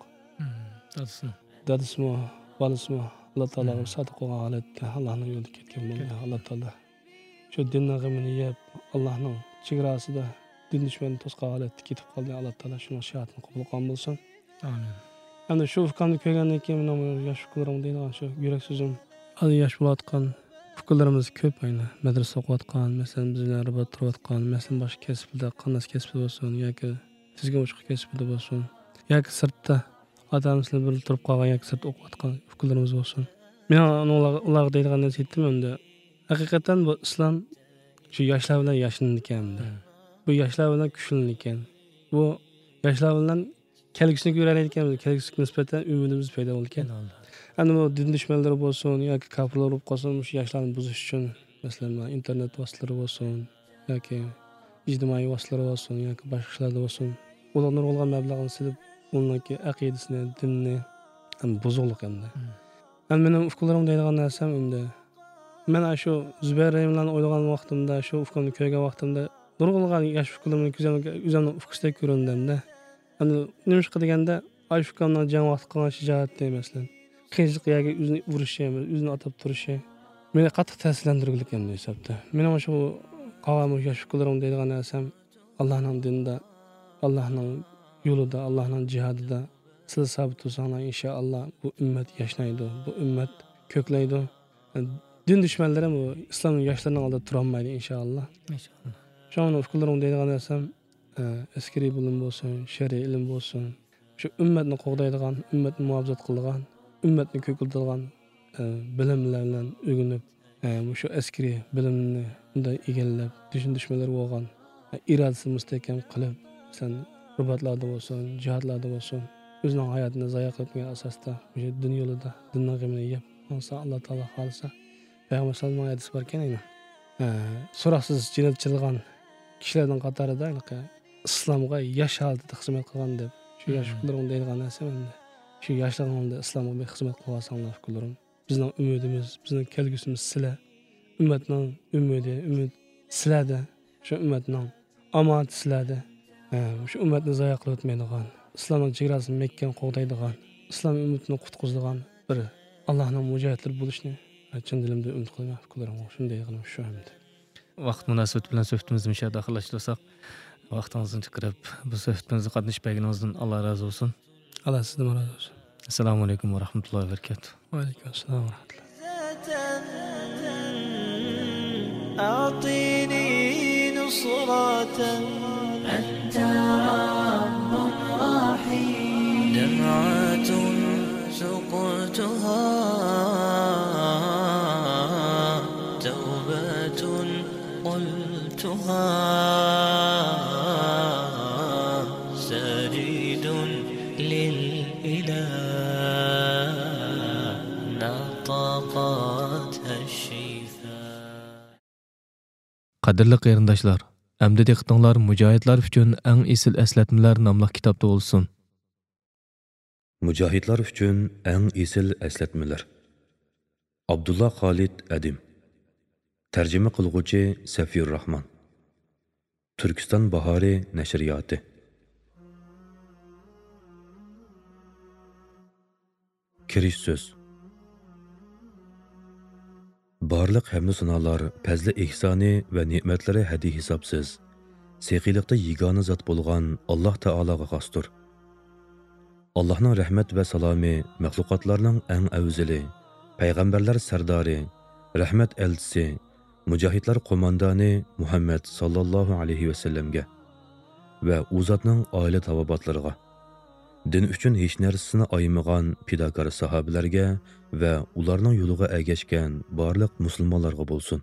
Dadismi, bolasmi Alloh taolo sadiq qilgan holatda Allohning yo'lida ketgan bo'ldi. Alloh taolo shu dinning g'amini yeb, Allohning chegarasida din dushmanini to'sgan holatda ketib qoldi. Alloh taolo shuni shahodatini qabul qilgan bo'lsin. Amin. Endi shu fikrni ko'rgandan keyin men yosh fikrlarim deydigan shu yurak so'zim hali yosh bo'layotgan fikrlarimiz ko'p ayni. Madrasa o'qiyotgan, masalan bizlar ribat turayotgan, masalan boshqa kasbida, qanday kasbida bo'lsin yoki sizga boshqa kasbida bo'lsin yoki sirtda odamlar bilan turib qolgan yoki sirtda o'qiyotgan fikrlarimiz bo'lsin. Men ularga deydigan narsatim endi haqiqatan bu islom shu yoshlar bilan yashnaydi ekan. Bu yoshlar bilan kuchlanadi ekan. Bu yoshlar bilan kelgusini ko'raylik ekan. Kelgusiga nisbatan umidimiz paydo bo'ldi ekan. Endi bu din dushmanlari bo'lsin yoki kafirlar bo'lib qolsin, shu yoshlarni buzish uchun masalan internet vositalari bo'lsin yoki ijtimoiy vositalar bo'lsin yoki boshqa ishlarda bo'lsin, ularning nurg'ulgan mablag'ini silib, ularning aqidasini, dinini buzuqlik endi. Mening fikrlarim deydigan narsam endi men shu Zubayr bilan o'ylagan vaqtimda, shu fikrni ko'rgan vaqtimda nurg'ulgan yosh fikrlarimni o'zimning fikrimdek ko'rindimda. Endi nima ish qilganda, ay fikrning jang vaqt qilgan shijoatni emaslan. Qiyinchilik yoki o'zini urishi, o'zini atab turishi meni qattiq ta'sirlantirgan ekan hisobda. Mening shu qavm yosh fikrlarim deydigan narsam Allohning dinida, Allohning yo'lida, Allohning jihadida siz sabit bo'lsanglar inshaalloh bu ummat yashnaydi, bu ummat ko'klaydi. Din dushmanlari bu islomning yoshlarining oldida tura olmaydi inshaalloh. Inshaalloh. Shuni fikrlarim deydigan narsam askariy bilim bo'lsin, shar'iy ilm bo'lsin, shu ummatni qo'g'daydigan, ummatni muhofaza qiladigan, ummatni ko'kiltirgan bilimlar bilan o'rganib Şu askeri bilimni bunday egallab, düşünüşmeler bo'lgan, irodasi mustahkam qilib, sen rubatlarda bo'lsin, jihatlarda bo'lsin, o'zining hayotini zoya qilmagan asosda o'sha din yo'lida dinning g'amini yeb, olsa Alloh taolo xolisa, payg'ambar sallallohu alayhi vasallam barkan aynan. So'roqsiz jinoyatchilar kishilarning qatorida islomga yosh holatda xizmat qilgan deb, shu yosh kunlarim deydigan narsa endi. Shu yoshligimda islomga bir xizmat qilganlar kunlarim. Bizning umidimiz, bizning kelgusimiz sizlar. Ummatning umidi, umid sizlarda. Shu ummatning omonati sizlarda. Shu ummatni zoya qilib o'tmaydigan, islomning chegarasini mehkam qo'g'daydigan, islom ummatini qutqizadigan bir Allohning mujohidlari bo'lishni chin dilimda umid qilaman. Kunlarim shunday qilib shu endi. Vaqt munosabati bilan suhbatimizni shu yerda daxllashtirsak, vaqtingizni chiqarib bu suhbatimizga qatnashganingizdan Alloh razı olsun. Allah sizdan razı olsun. Assalomu alaykum va rahmatullohi va barakatuh. Va alaykum assalom va rahmatulloh. أعطيني نصرة أنت رب رحيم دمعة سقتها توبة قلتها سجيد للإله نطقتها الشفاء. Qadrli qarindoshlar, əmdi diqqətinizlər mücahidlər üçün ən esil əslatmalar namlıq kitabda olsun. Mücahidlər üçün ən esil əslatmalar. Abdullah Xalid Ədim. Tərcümə qılğucu Səfiyur Rahman. Türkistan Bahari Nəşriyyatı. Kiriş söz. Barlıq həmd sınalar, pəzli ihsani və ni'mətləri hədi hesabsız. Seqilikdə yegana zat bolğan Allah Taalaga xasdır. Allahның rəhmət və salamı məxluqatlarının ən əvzili, peyğəmbərlər sərdari, rəhmət elçisi, mücahidlər qomandanı Muhammed sallallahu aleyhi və səlləmgə və o zatның ailə tavabatlarına, din üçün heç nərsini ayımıgan pidakar sahabilərə və ularның yoluğa əgəşkən barlıq müsəlmanlarga bolsun.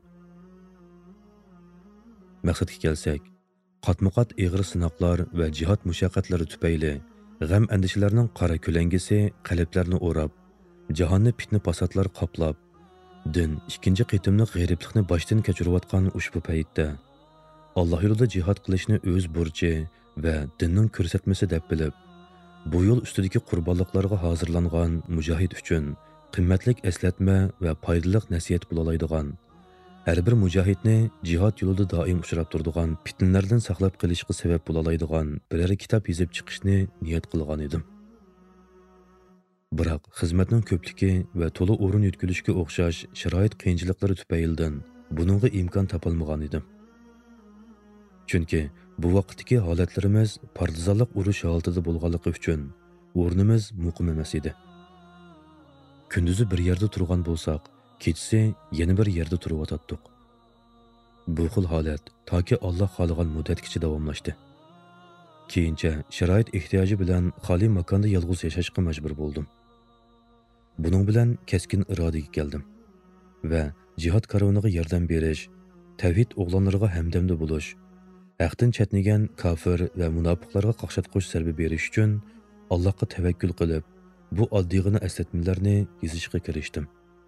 Məqsədə gəlsək, qatmuqat ağır sınaqlar və cihad müşəqqətləri tüpəyli g'am andishalarning qora ko'langisi qalblarni o'rab, jahonni fitna fasodlar qoplab, din ikkinchi qitimli g'ariblikni boshdan kechirayotgan ushbu paytda Alloh yo'lida jihad qilishni o'z burchi va dinning ko'rsatmasi deb bilib, bu yo'l ustidagi qurbonliklarga hozirlangan mujohid uchun qimmatli eslatma va foydali nasihat bo'la oladigan, har bir mujohidni jihad yo'lida doim uchrab turadigan fitnalardan saqlab qolishga sabab bo'la oladigan biror kitob yozib chiqishni niyat qilgan edim. Biroq xizmatning ko'pligi va to'la o'rin yutkilishga o'xshash sharoit qiyinchiliklari tufaylidan buningga imkon topolmagan edim. Chunki bu vaqtdagi holatlarimiz partizanlik urush holatida bo'lganligi uchun o'rnimiz muqim emas edi. Kunduzi bir yerda turgan bo'lsak, kechasi yana bir yerda turib o'tdik. Bu xil holat toki Alloh xohlagan muddatgacha davomlashdi. Keyincha sharoit ehtiyoji bilan xoli makonda yolg'iz yashashga majbur bo'ldim. Buning bilan keskin irodaga keldim va jihad karvoniga yordam berish, tavhid o'g'lonlariga hamdamda bo'lish, haqdan chatnigan kofir va munofiqlarga qaqshatqush zarba berish uchun Allohga tavakkul qilib, bu oddiygina eslatmalarni yozishga kirishdim.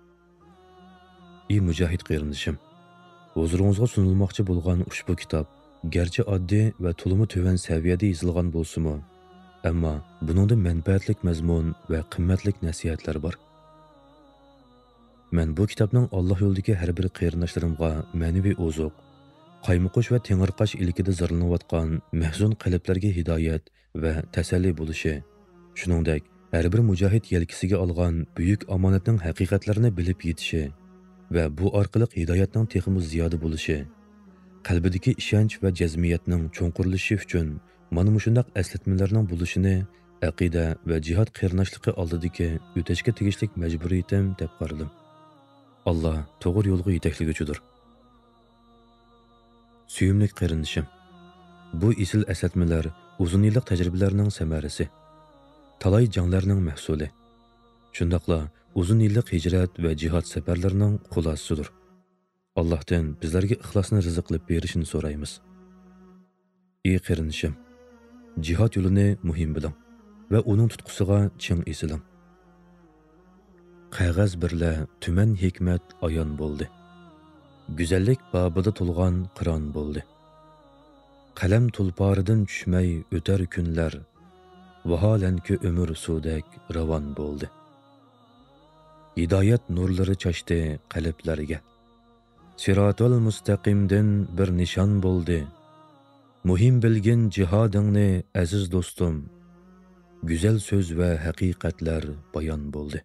Ey mujohid qarindishim, huzuringizga sunilmoqchi bo'lgan ushbu kitob garchi oddiy va to'limi tuvan saviyada yozilgan bo'lsa-mu, ammo buningda manfaatlik mazmun va qimmatlik nasihatlar bor. Men bu kitobning Alloh yo'lidagi har bir qarindoshlarimga ma'naviy ozuq, qaymoqish va tengirqash ilkida zarlanayotgan mahzun qalblarga hidoyat va tasalli bo'lishi, shuningdek har bir mujohid yelkisiga olgan buyuk omonatning haqiqatlarini bilib yetishi va bu orqali hidoyatning texmi ziyoda bo'lishi, qalbidagi ishonch va jazmiyatning cho'nqurilishi uchun mana shunday eslatmalarning bo'lishini aqida va jihad qarindoshligi oldidagi o'tashga tegishli majburiyatim deb qaradim. Alloh to'g'ri yo'lga yetaklig'idir. Suyimli qarindishim, bu esil eslatmalar uzun yillik tajribalarning samarasi, talay janglarning mahsuli, shundaqla uzun yillik hijrat va jihad safarlarining xulosasidir. Allohdan bizlarga ixlosni rizq qilib berishini so'raymiz. Ey qarinishim, jihad yo'lini muhim biling va uning tutqusiga ching esiling. Qog'oz birla tuman hikmat ayon bo'ldi. Go'zallik babida to'lgan qiron bo'ldi. Qalam tulporidan tushmay o'tar kunlar, vaholanki umr suvdek ravon bo'ldi. Hidoyat nurlari chashdi qalblarga. Siratul mustaqimdan bir nishon bo'ldi. Muhim bilgin jihodingni aziz do'stim. Güzel söz va haqiqatlar bayon bo'ldi.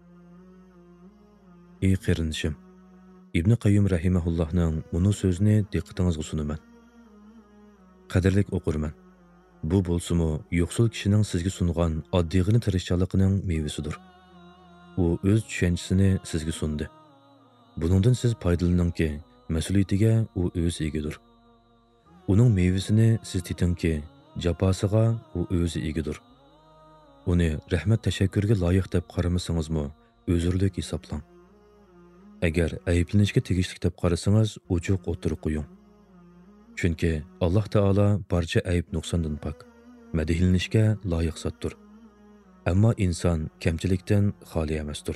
Ey qarinishim, Ibn Qayyum rahimahullohning bunu so'zni diqqatingizga sunaman. Qadrlik o'qurman. Bu bo'lsa-mu yo'qsul kishining sizga sungan oddiygina tirishchiligining mevasidir. U o'z tushanchisini sizga sundi. Buningdan siz foydalaningki, mas'uliyatiga u o'z egidir. Uning mevasini siz tetingki, jafosiga u o'zi egidir. Uni rahmat tashakkurga loyiq deb qaramasangizmi, o'zurlik hisoblang. Agar ayblanishga tegishli deb qarasangiz, ochiq o'tirib qo'ying. Chunki Alloh taolo barcha ayb nuqsondan pok, madihlanishga loyiq zotdir. Ammo inson kamchilikdan xoli emasdir.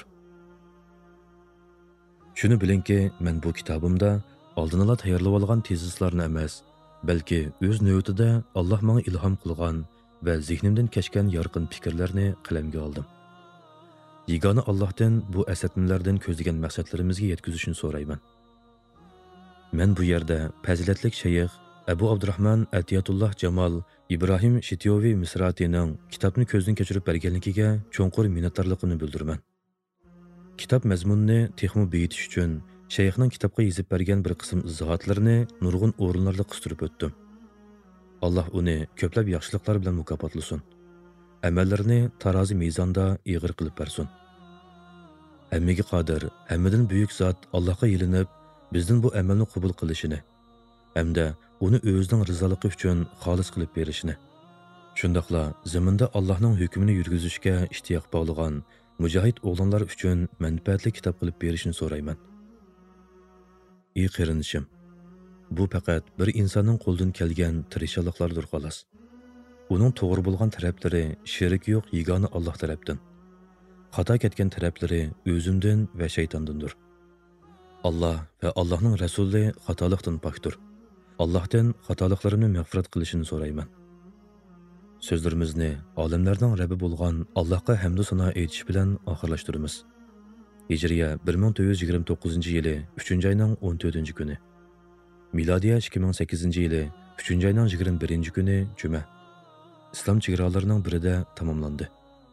Shuni bilingki, men bu kitobimda oldinala tayyorlab olgan tezislarni emas, balki o'z navbatida Alloh menga ilhom qilgan va zihnimdan kechgan yorqin fikrlarni qalamga oldim. Yegona Allohdan bu asatminlardan ko'zlagan maqsadlarimizga yetkazishni so'rayman. Men bu yerda fazilatli shayx Abu Abdurrahman Atiyatulloh Jamol Ibrohim Shityovi Misratining kitobni ko'zdan kechirib berganligiga cho'nqur minnatdorligimni bildiraman. Kitob mazmunini texmo beyitish uchun shayxning kitobga yozib bergan bir qism izohatlarini nurg'un o'rinlarda qistirib o'tdim. Alloh uni ko'plab yaxshiliklar bilan mukofotlasin. Amallarini tarozi mezonda ig'ir qilib bersin. Hammaga qodir, hammadan buyuk zot Allohga yilinib, bizdan bu amalni qabul qilishini, hamda uni o'zining rizoligi uchun xolis qilib berishini. Shundaqla zaminda Allohning hukmini yurgizishga ishtiyoq bog'lagan mujohid o'g'lonlar uchun manfaatli kitob qilib berishini so'rayman. Ey qarinishim, bu faqat bir insonning qo'ldan kelgan tirishchiliklardir xolos. Uning to'g'ri bo'lgan taraflari shirik yo'q yegona Alloh tarafdan. Xato ketgan taraflari o'zimdan va shaytondandir. Alloh va Allohning rasuli xatolikdan pokdir. Allohdan xatoliklarimni mag'firat qilishini so'rayman. So'zlarimizni olamlarning Rabbi bo'lgan Allohga hamd va sano aytish bilan oxirlashtiramiz. Hijriya 1929-yili 3-oyning 14-kuni. Milodiya 2008-yili 3-oyning 21-kuni juma. İslam chegaralarining birida tamomlandi.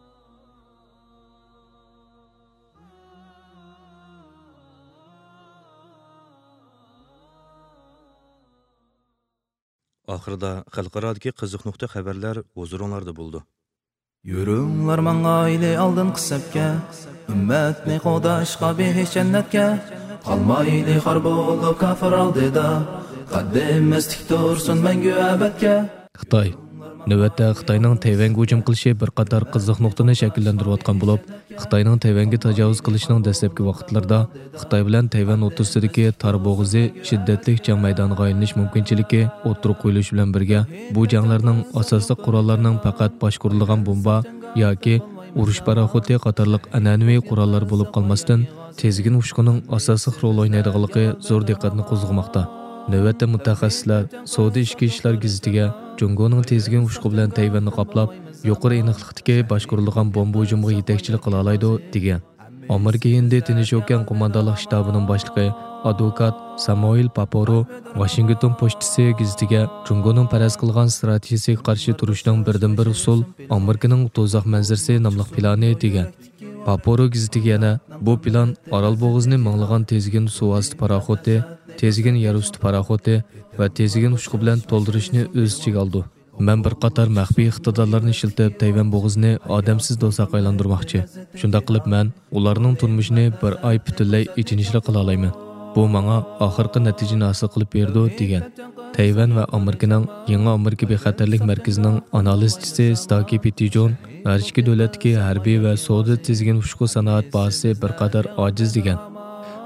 Oxirida xalqarodagi qiziq nuqta xabarlar huzuringlarda bo'ldi. Yürünglar manga ile aldın qısabga, ümmetni qo'dashqa behish jannatga, qalmayli xor bo'lib kafir oldida, qaddimiz tik tursin mangu abadga. Xitoy navbatda Xitoyning Tayvanga hujum qilishi bir qator qiziq nuqtani shakllantirayotgan bo'lib, Xitoyning Tayvanga tajovuz qilishining dastlabki vaqtlarida Xitoy bilan Tayvan o'rtasidagi tor bo'g'izi shiddatli jang maydoniga aylanish mumkinchiligi o'tirib qo'yilishi bilan birga, bu janglarning asosiy qurollarining faqat boshqarilgan bomba yoki urush paraxoti qatorliq an'anaviy qurollar bo'lib qolmasdan, tezgin ushquning asosiy rol o'ynaydiganligi zo'r diqqatni qo'zg'amoqda. Navbatda mutaxassislar Saudiya ichki ishlar gazetiga Jungoning tezgin ushqu bilan Tayvanni qoplab, yuqori aniqlikdagi boshqarilgan bomba hujumiga yetakchilik qila oladi degan. Amerika Hindi Tinch okean qo'mondonlik shtabining boshlig'i advokat Samuel Paporo Washington Postasi gazetiga Jungoning faraz qilgan strategiyasiga qarshi turishning birdan-bir usul Amerikaning to'zoq manzarasi nomli plani degan. Paporo gazetiga yana bu plan Orol bo'g'izini manglagan tezgin suv osti paraxoti, tezgin yer usti paraxoti va tezgin ushqu bilan to'ldirishni o'z ichiga oldi. Men bir qator maxfiy iqtidorlarni ishlatib Tayvan bo'g'izini odamsiz do'zaxga aylantirmoqchi. Shunda qilib men ularning turmushini bir oy butunlay ichinishli qila olaman. Bu menga oxirgi natijani hosil qilib berdi degan. Tayvan va Amerikaning yangi Amerika bexatarlik markazining analizchisi Staki Petijon har ikki davlatdagi harbiy va savdo tezgin ushqu sanoat bazasi bir qadar ojiz degan.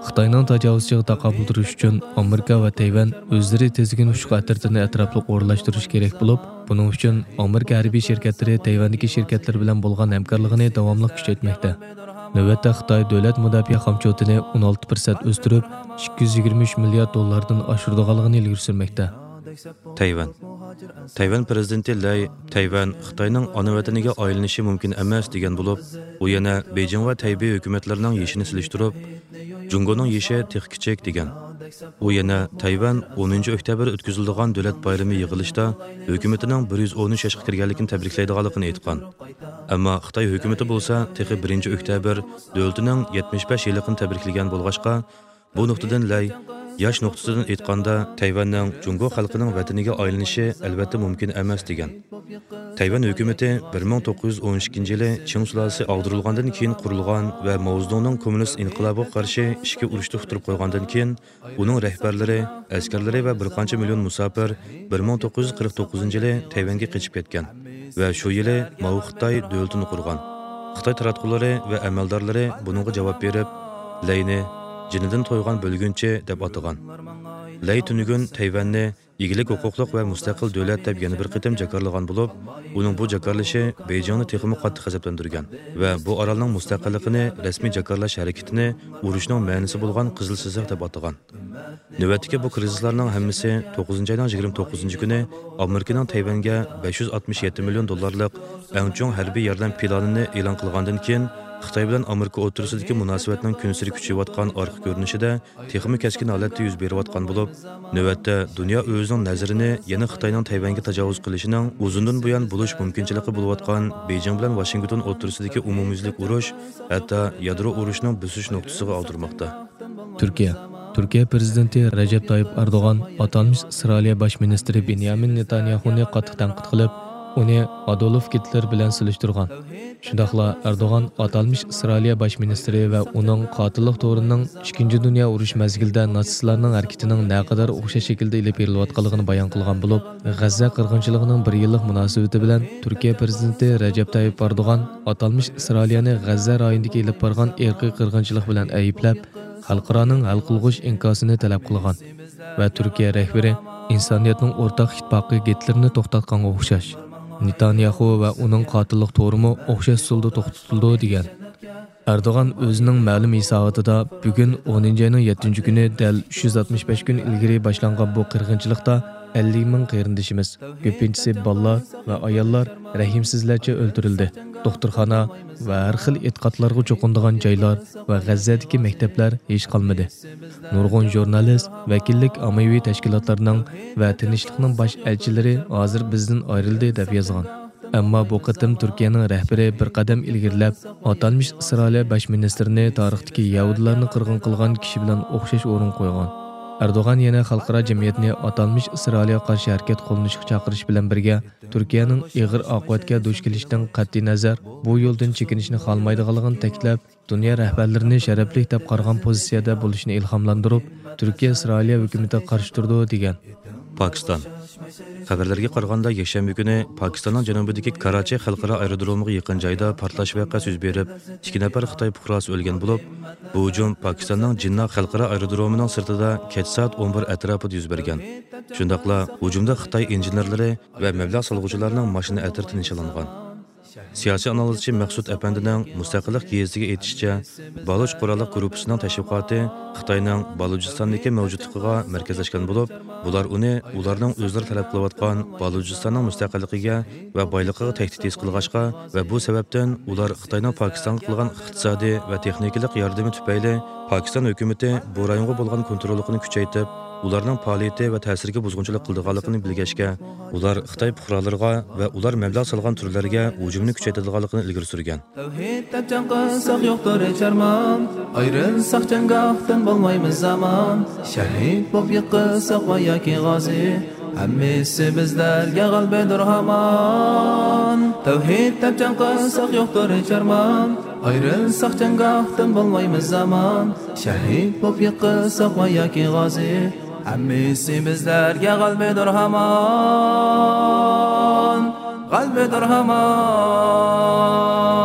Xitoyning tajovuzchiga taqobil turish uchun Amerika va Tayvan o'zlari tezgin ushbu xatarni atrofli o'rlashtirish kerak bo'lib, buning uchun Amerika harbiy shirkatlari Tayvandagi shirkatlar bilan bo'lgan hamkorligini davomli kuchaytirmoqda. Navbatda Xitoy davlat mudofaa xomchotini 16% o'stirib, 223 milliard dollardan oshirganligini ilgari surmoqda. Tayvan prezidenti Lay Tayvan Xitoyning ona vataniga aylanishi mumkin emas degan bo'lib, u yana Beijing va Taybey hukumatlarining yeshini silishtirib, Jungoning yeshi tex kichik degan. U yana Tayvan 10 oktyabr o'tkaziladigan davlat bayrami yig'ilishida hukumatining 113 yoshga kirganligini tabriklaydiganligini aytgan. Ammo Xitoy hukumati bo'lsa, tex 1 oktyabr davlatining 75 yilligini tabriklagan bo'lg'achqa, bu nuqtadan Lay yosh nuqtasidan aytganda Tayvanning Jungo xalqining vataniga aylanishi albatta mumkin emas degan. Tayvan hukumati 1912-yili Qing sulolasi ag'dirilgandan keyin qurilgan va Mao Zedongning kommunist inqilobiga qarshi ishga urushda uqtirib qo'ygandan keyin uning rahbarlari, askarlari va bir qancha million musofir 1949-yili Tayvanga qochib ketgan va shu yili Mao Xitoy davlatini qurgan. Xitoy taratqullari va amaldorlari buningga javob berib, Layni jinidan to'ygan bo'lguncha deb atagan. Lay tunugun Tayvanni egilik huquqliq va mustaqil davlat deb yana bir qitim jakarlagan bo'lib, uning bu jakarlashi Beijingni texmi qattiq g'azablantirgan va bu orolning mustaqilligini rasmiy jakarlash harakatini urushning ma'nosi bo'lgan qizil chiziq deb atagan. Navbatdagi bu krizislarning hammasi 9-oyning 29-kuni Amerikaning Tayvanga 567 million dollarlik eng chong harbiy yordam planini e'lon qilgandan keyin Xitoy bilan Amerika o'rtasidagi munosabatning kun sari kuchayotgan orqa ko'rinishida texmi keskin holatda yuz berayotgan bo'lib, navbatda dunyo o'zining nazarini yana Xitoyning Tayvanga tajovuz qilishining uzundan buyon bo'lish mumkinchiligi bo'layotgan Beijing bilan Washington o'rtasidagi umumyuzlik urush, hatto yadro urushining bosish nuqtasiga oldirmoqda. Turkiya prezidenti Recep Tayyip Erdo'g'an atalmış Isroiliya bosh ministri Benyamin Netanyahuni qattiq tanqid qilib, uni Adolf Hitler bilan solishtirgan. Shundaqla Erdo'g'an atalmış Isroiliya bosh ministri va uning qotillik to'rining 2-dunyo urush mazgilida natsistlarning harakatining naqadar o'xshash shaklda ilib berilayotganligini bayon qilgan bo'lib, G'azza qirg'inchiligining 1 yillik munosabati bilan Turkiya prezidenti Recep Tayyip Erdo'g'an atalmış Isroiliyani G'azza rayonidagi ilib borgan irqiy qirg'inchilik bilan ayblab, xalqaroning hal qilg'ish inkosini talab qilgan va Turkiya rahbari insoniyatning o'rtaq ittifoqi Hitlerni to'xtatganga o'xshash. Netanyahu va uning qotillik to'rimi o'xshash usulda to'xtatildi degan. Erdo'g'an o'zining ma'lum hisobotida bugun 10-oyning 7-kuni dal 365 kun ilgari boshlangan bu qirg'inchilikda 50 ming qarindishimiz, ko'pinchisi bolalar va ayollar rahimsizlarcha o'ldirildi. Doktorxona va har xil e'tiqodlarga cho'qindigan joylar va G'azzadagi maktablar hech qolmadi. Nurg'un jurnalist, vakillik ommaviy tashkilotlarning va tinchlikning bosh elchilari hozir bizdan ayrildi deb yozgan. Ammo bu qatim Turkiyaning rahbari bir qadam ilgirlab, atalmış Isroiliya bosh ministrini tarixdagi yahudilarni qirg'in qilgan kishi bilan o'xshash o'rin qo'ygan. Erdo'g'an yana xalqaro jamiyatni atalmış Isroiliya qarshi harakat qo'llanishga chaqirish bilan birga Turkiyaning ig'ir oqibatga duch kelishdan qat'iy nazar bu yo'ldan chekinishni xohlamaydiganligini ta'kidlab, dunyo rahbarlarini sharafli deb qaragan pozitsiyada bo'lishni ilhomlantirib, Turkiya Isroiliya hukumatiga qarshi turdi degan. Pokiston xabarlarga qaraganda yakshanba kuni Pokistonning janubidagi Karachi xalqaro aerodromiga yaqin joyda portlash voqeasi yuz berib, 2 nafar Xitoy fuqarosi o'lgan bo'lib, bu hujum Pokistonning Jinnah xalqaro aerodromining sirtida kech soat 11 atrofida yuz bergan. Shundaqla hujumda Xitoy injenerlari va mablag' solg'uvchilarning mashina atrofida nishonlangan. Siyosiy analizchi Maqsud Apandining Mustaqillik gazetiga aytishicha, Baluch qurolli guruhining tashviqoti Xitoyning Balujistondagi mavjudligiga markazlashgan bo'lib, bular uni ularning o'zlari talab qilayotgan Balujistonning mustaqilligiga va boyligiga tahdid qilg'achqa va bu sababdan ular Xitoyning Pokistonga qilgan iqtisodiy va texnik yordami tufayli Pokiston hukumati bu rayonga bo'lgan kontrolligini kuchaytirib, ularning faoliyati va ta'siriga buzg'unchilik qildiganligini bilgachga, ular Xitoy fuqarolariga va ular mablag' solgan turlarga hujumni kuchaytirganligini ilgari surgan. Tavhid deb jon qilsak yo'qdir charmon, ayrilsak janggohdan bo'lmaymiz zamon. Shahid bo'lib yiqilsak va yoki g'ozi, hammasi bizlarga g'albadir hamon. Tavhid deb jon qilsak yo'qdir charmon, ayrilsak janggohdan bo'lmaymiz zamon. Shahid bo'lib yiqilsak va yoki g'ozi, hammasi bizlarga g'albadir hamon. Qalbidir hamon.